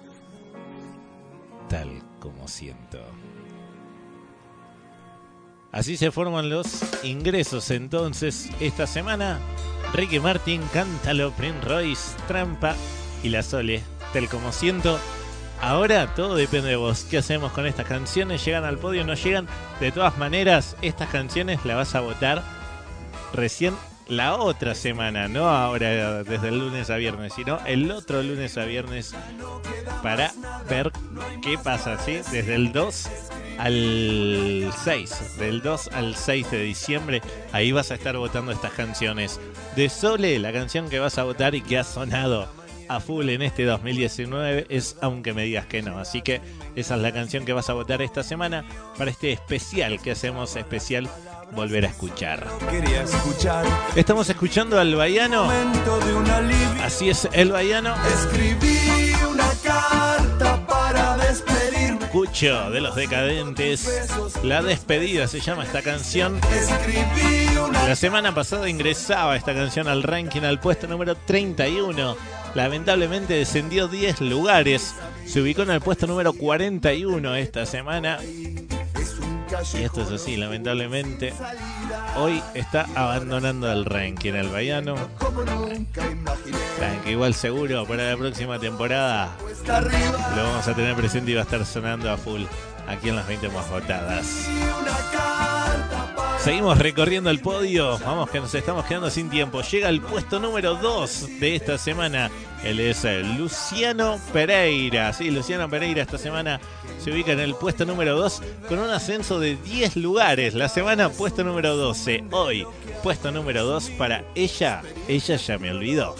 Tal Como Siento. Así se forman los ingresos, entonces, esta semana. Ricky Martin, Cántalo, Prince Royce, Trampa y La Sole, Tal Como Siento. Ahora todo depende de vos. ¿Qué hacemos con estas canciones? ¿Llegan al podio? ¿No llegan? De todas maneras, estas canciones las vas a votar recién la otra semana, no ahora desde el lunes a viernes, sino el otro lunes a viernes, para ver qué pasa, ¿sí? Desde el dos al seis, del dos al seis de diciembre, ahí vas a estar votando estas canciones. De Sole, la canción que vas a votar y que ha sonado a full en este dos mil diecinueve es Aunque Me Digas Que No. Así que esa es la canción que vas a votar esta semana para este especial que hacemos, especial Volver a Escuchar. Estamos escuchando al Baiano. Así es, el Baiano. Escribí una carta para despedirme. Cucho de Los Decadentes. La Despedida se llama esta canción. La semana pasada ingresaba esta canción al ranking, al puesto número treinta y uno. Lamentablemente descendió diez lugares. Se ubicó en el puesto número cuarenta y uno esta semana. Y esto es así, lamentablemente. Hoy está abandonando el ranking el Baiano. Saben que igual seguro para la próxima temporada lo vamos a tener presente y va a estar sonando a full aquí en las veinte más votadas. Seguimos recorriendo el podio. Vamos que nos estamos quedando sin tiempo. Llega al puesto número dos de esta semana. Él es Luciano Pereira. Sí, Luciano Pereira esta semana se ubica en el puesto número dos con un ascenso de diez lugares. La semana puesto número doce. Hoy puesto número dos para Ella. Ella ya me olvidó.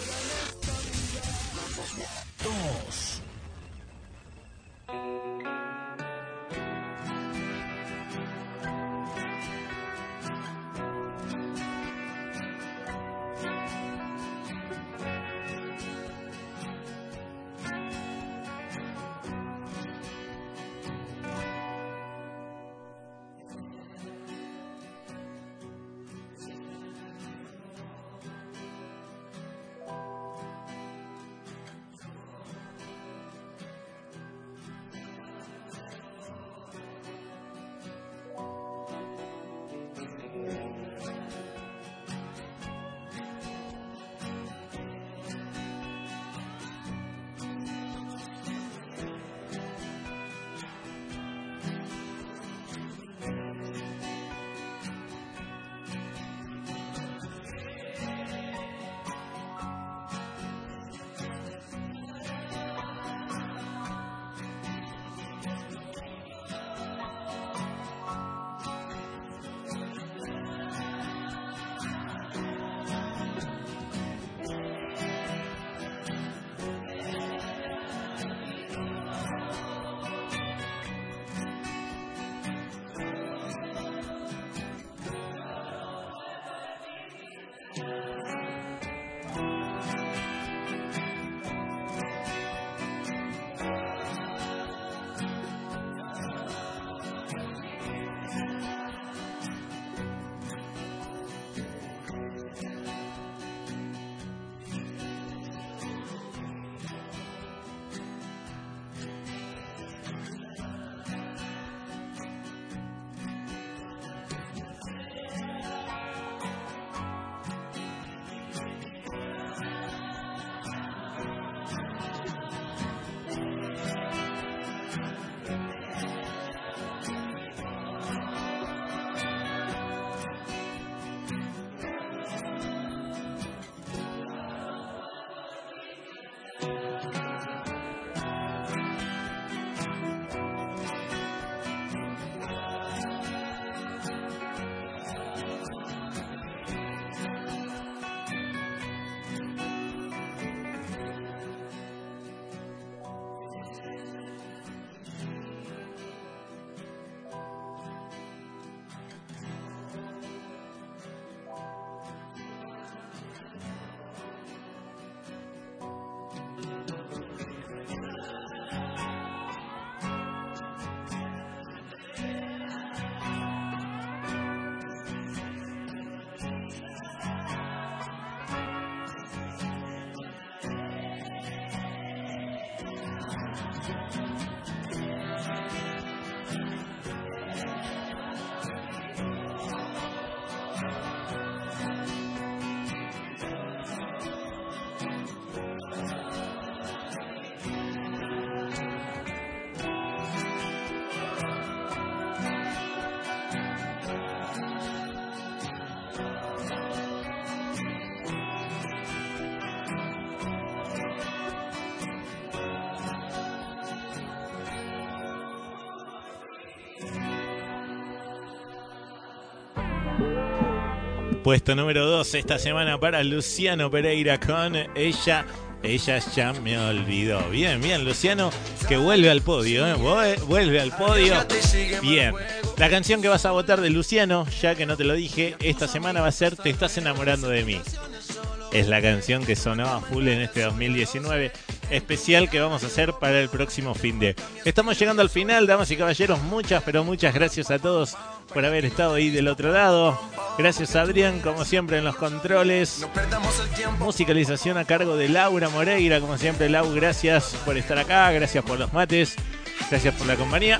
Puesto número dos esta semana para Luciano Pereira con Ella, Ella ya me olvidó. Bien, bien, Luciano, que vuelve al podio, ¿eh? Vuelve al podio. Bien. La canción que vas a votar de Luciano, ya que no te lo dije, esta semana va a ser Te estás enamorando de mí. Es la canción que sonó a full en este dos mil diecinueve especial que vamos a hacer para el próximo fin de. Estamos llegando al final, damas y caballeros. Muchas, pero muchas gracias a todos por haber estado ahí del otro lado. Gracias a Adrián, como siempre, en los controles. Musicalización a cargo de Laura Moreira, como siempre. Lau, gracias por estar acá, gracias por los mates, gracias por la compañía.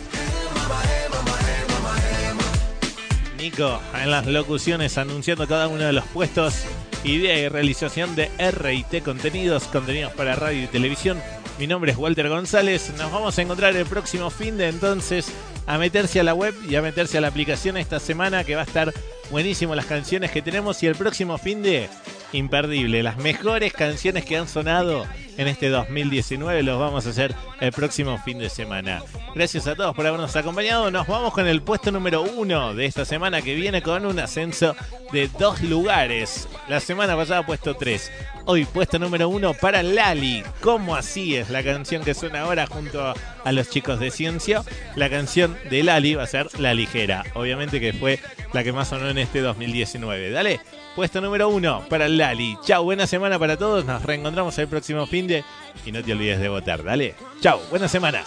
Nico, en las locuciones, anunciando cada uno de los puestos. Idea y realización de R y T Contenidos, contenidos para radio y televisión. Mi nombre es Walter González. Nos vamos a encontrar el próximo fin de, entonces, a meterse a la web y a meterse a la aplicación esta semana, que va a estar buenísimo las canciones que tenemos. Y el próximo fin de, imperdible, las mejores canciones que han sonado en este dos mil diecinueve los vamos a hacer el próximo fin de semana. Gracias a todos por habernos acompañado. Nos vamos con el puesto número uno de esta semana, que viene con un ascenso de dos lugares. La semana pasada puesto tres. Hoy puesto número uno para Lali. ¿Cómo así? Es la canción que suena ahora junto a los chicos de Ciencia. La canción de Lali va a ser La Ligera. Obviamente que fue la que más sonó en este dos mil diecinueve. Dale, puesto número uno para Lali. Chau, buena semana para todos. Nos reencontramos el próximo fin de. Y no te olvides de votar. Dale, chau, buena semana.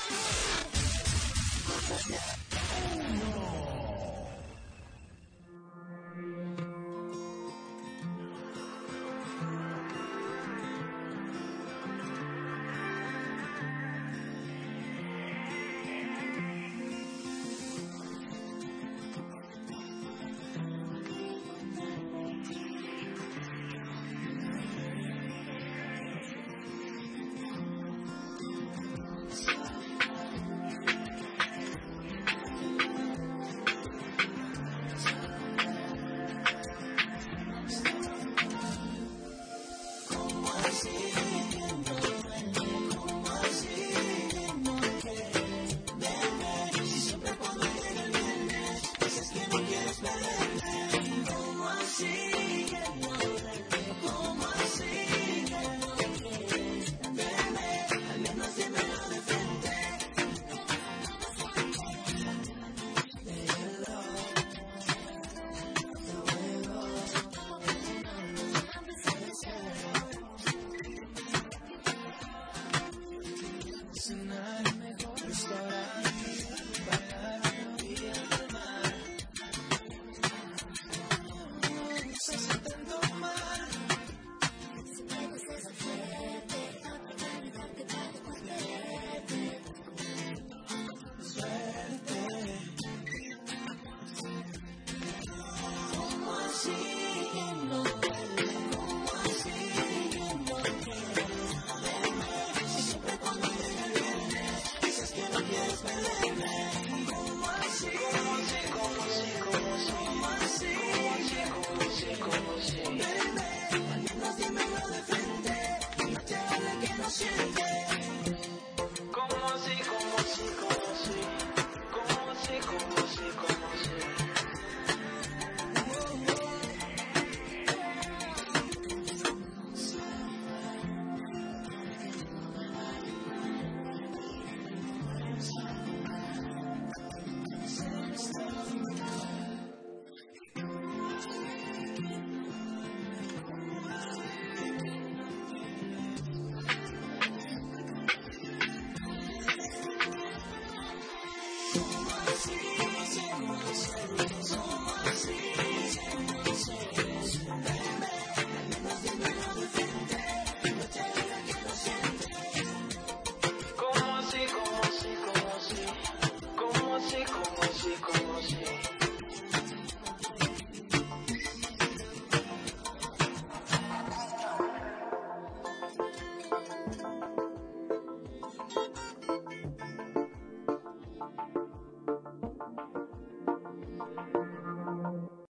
See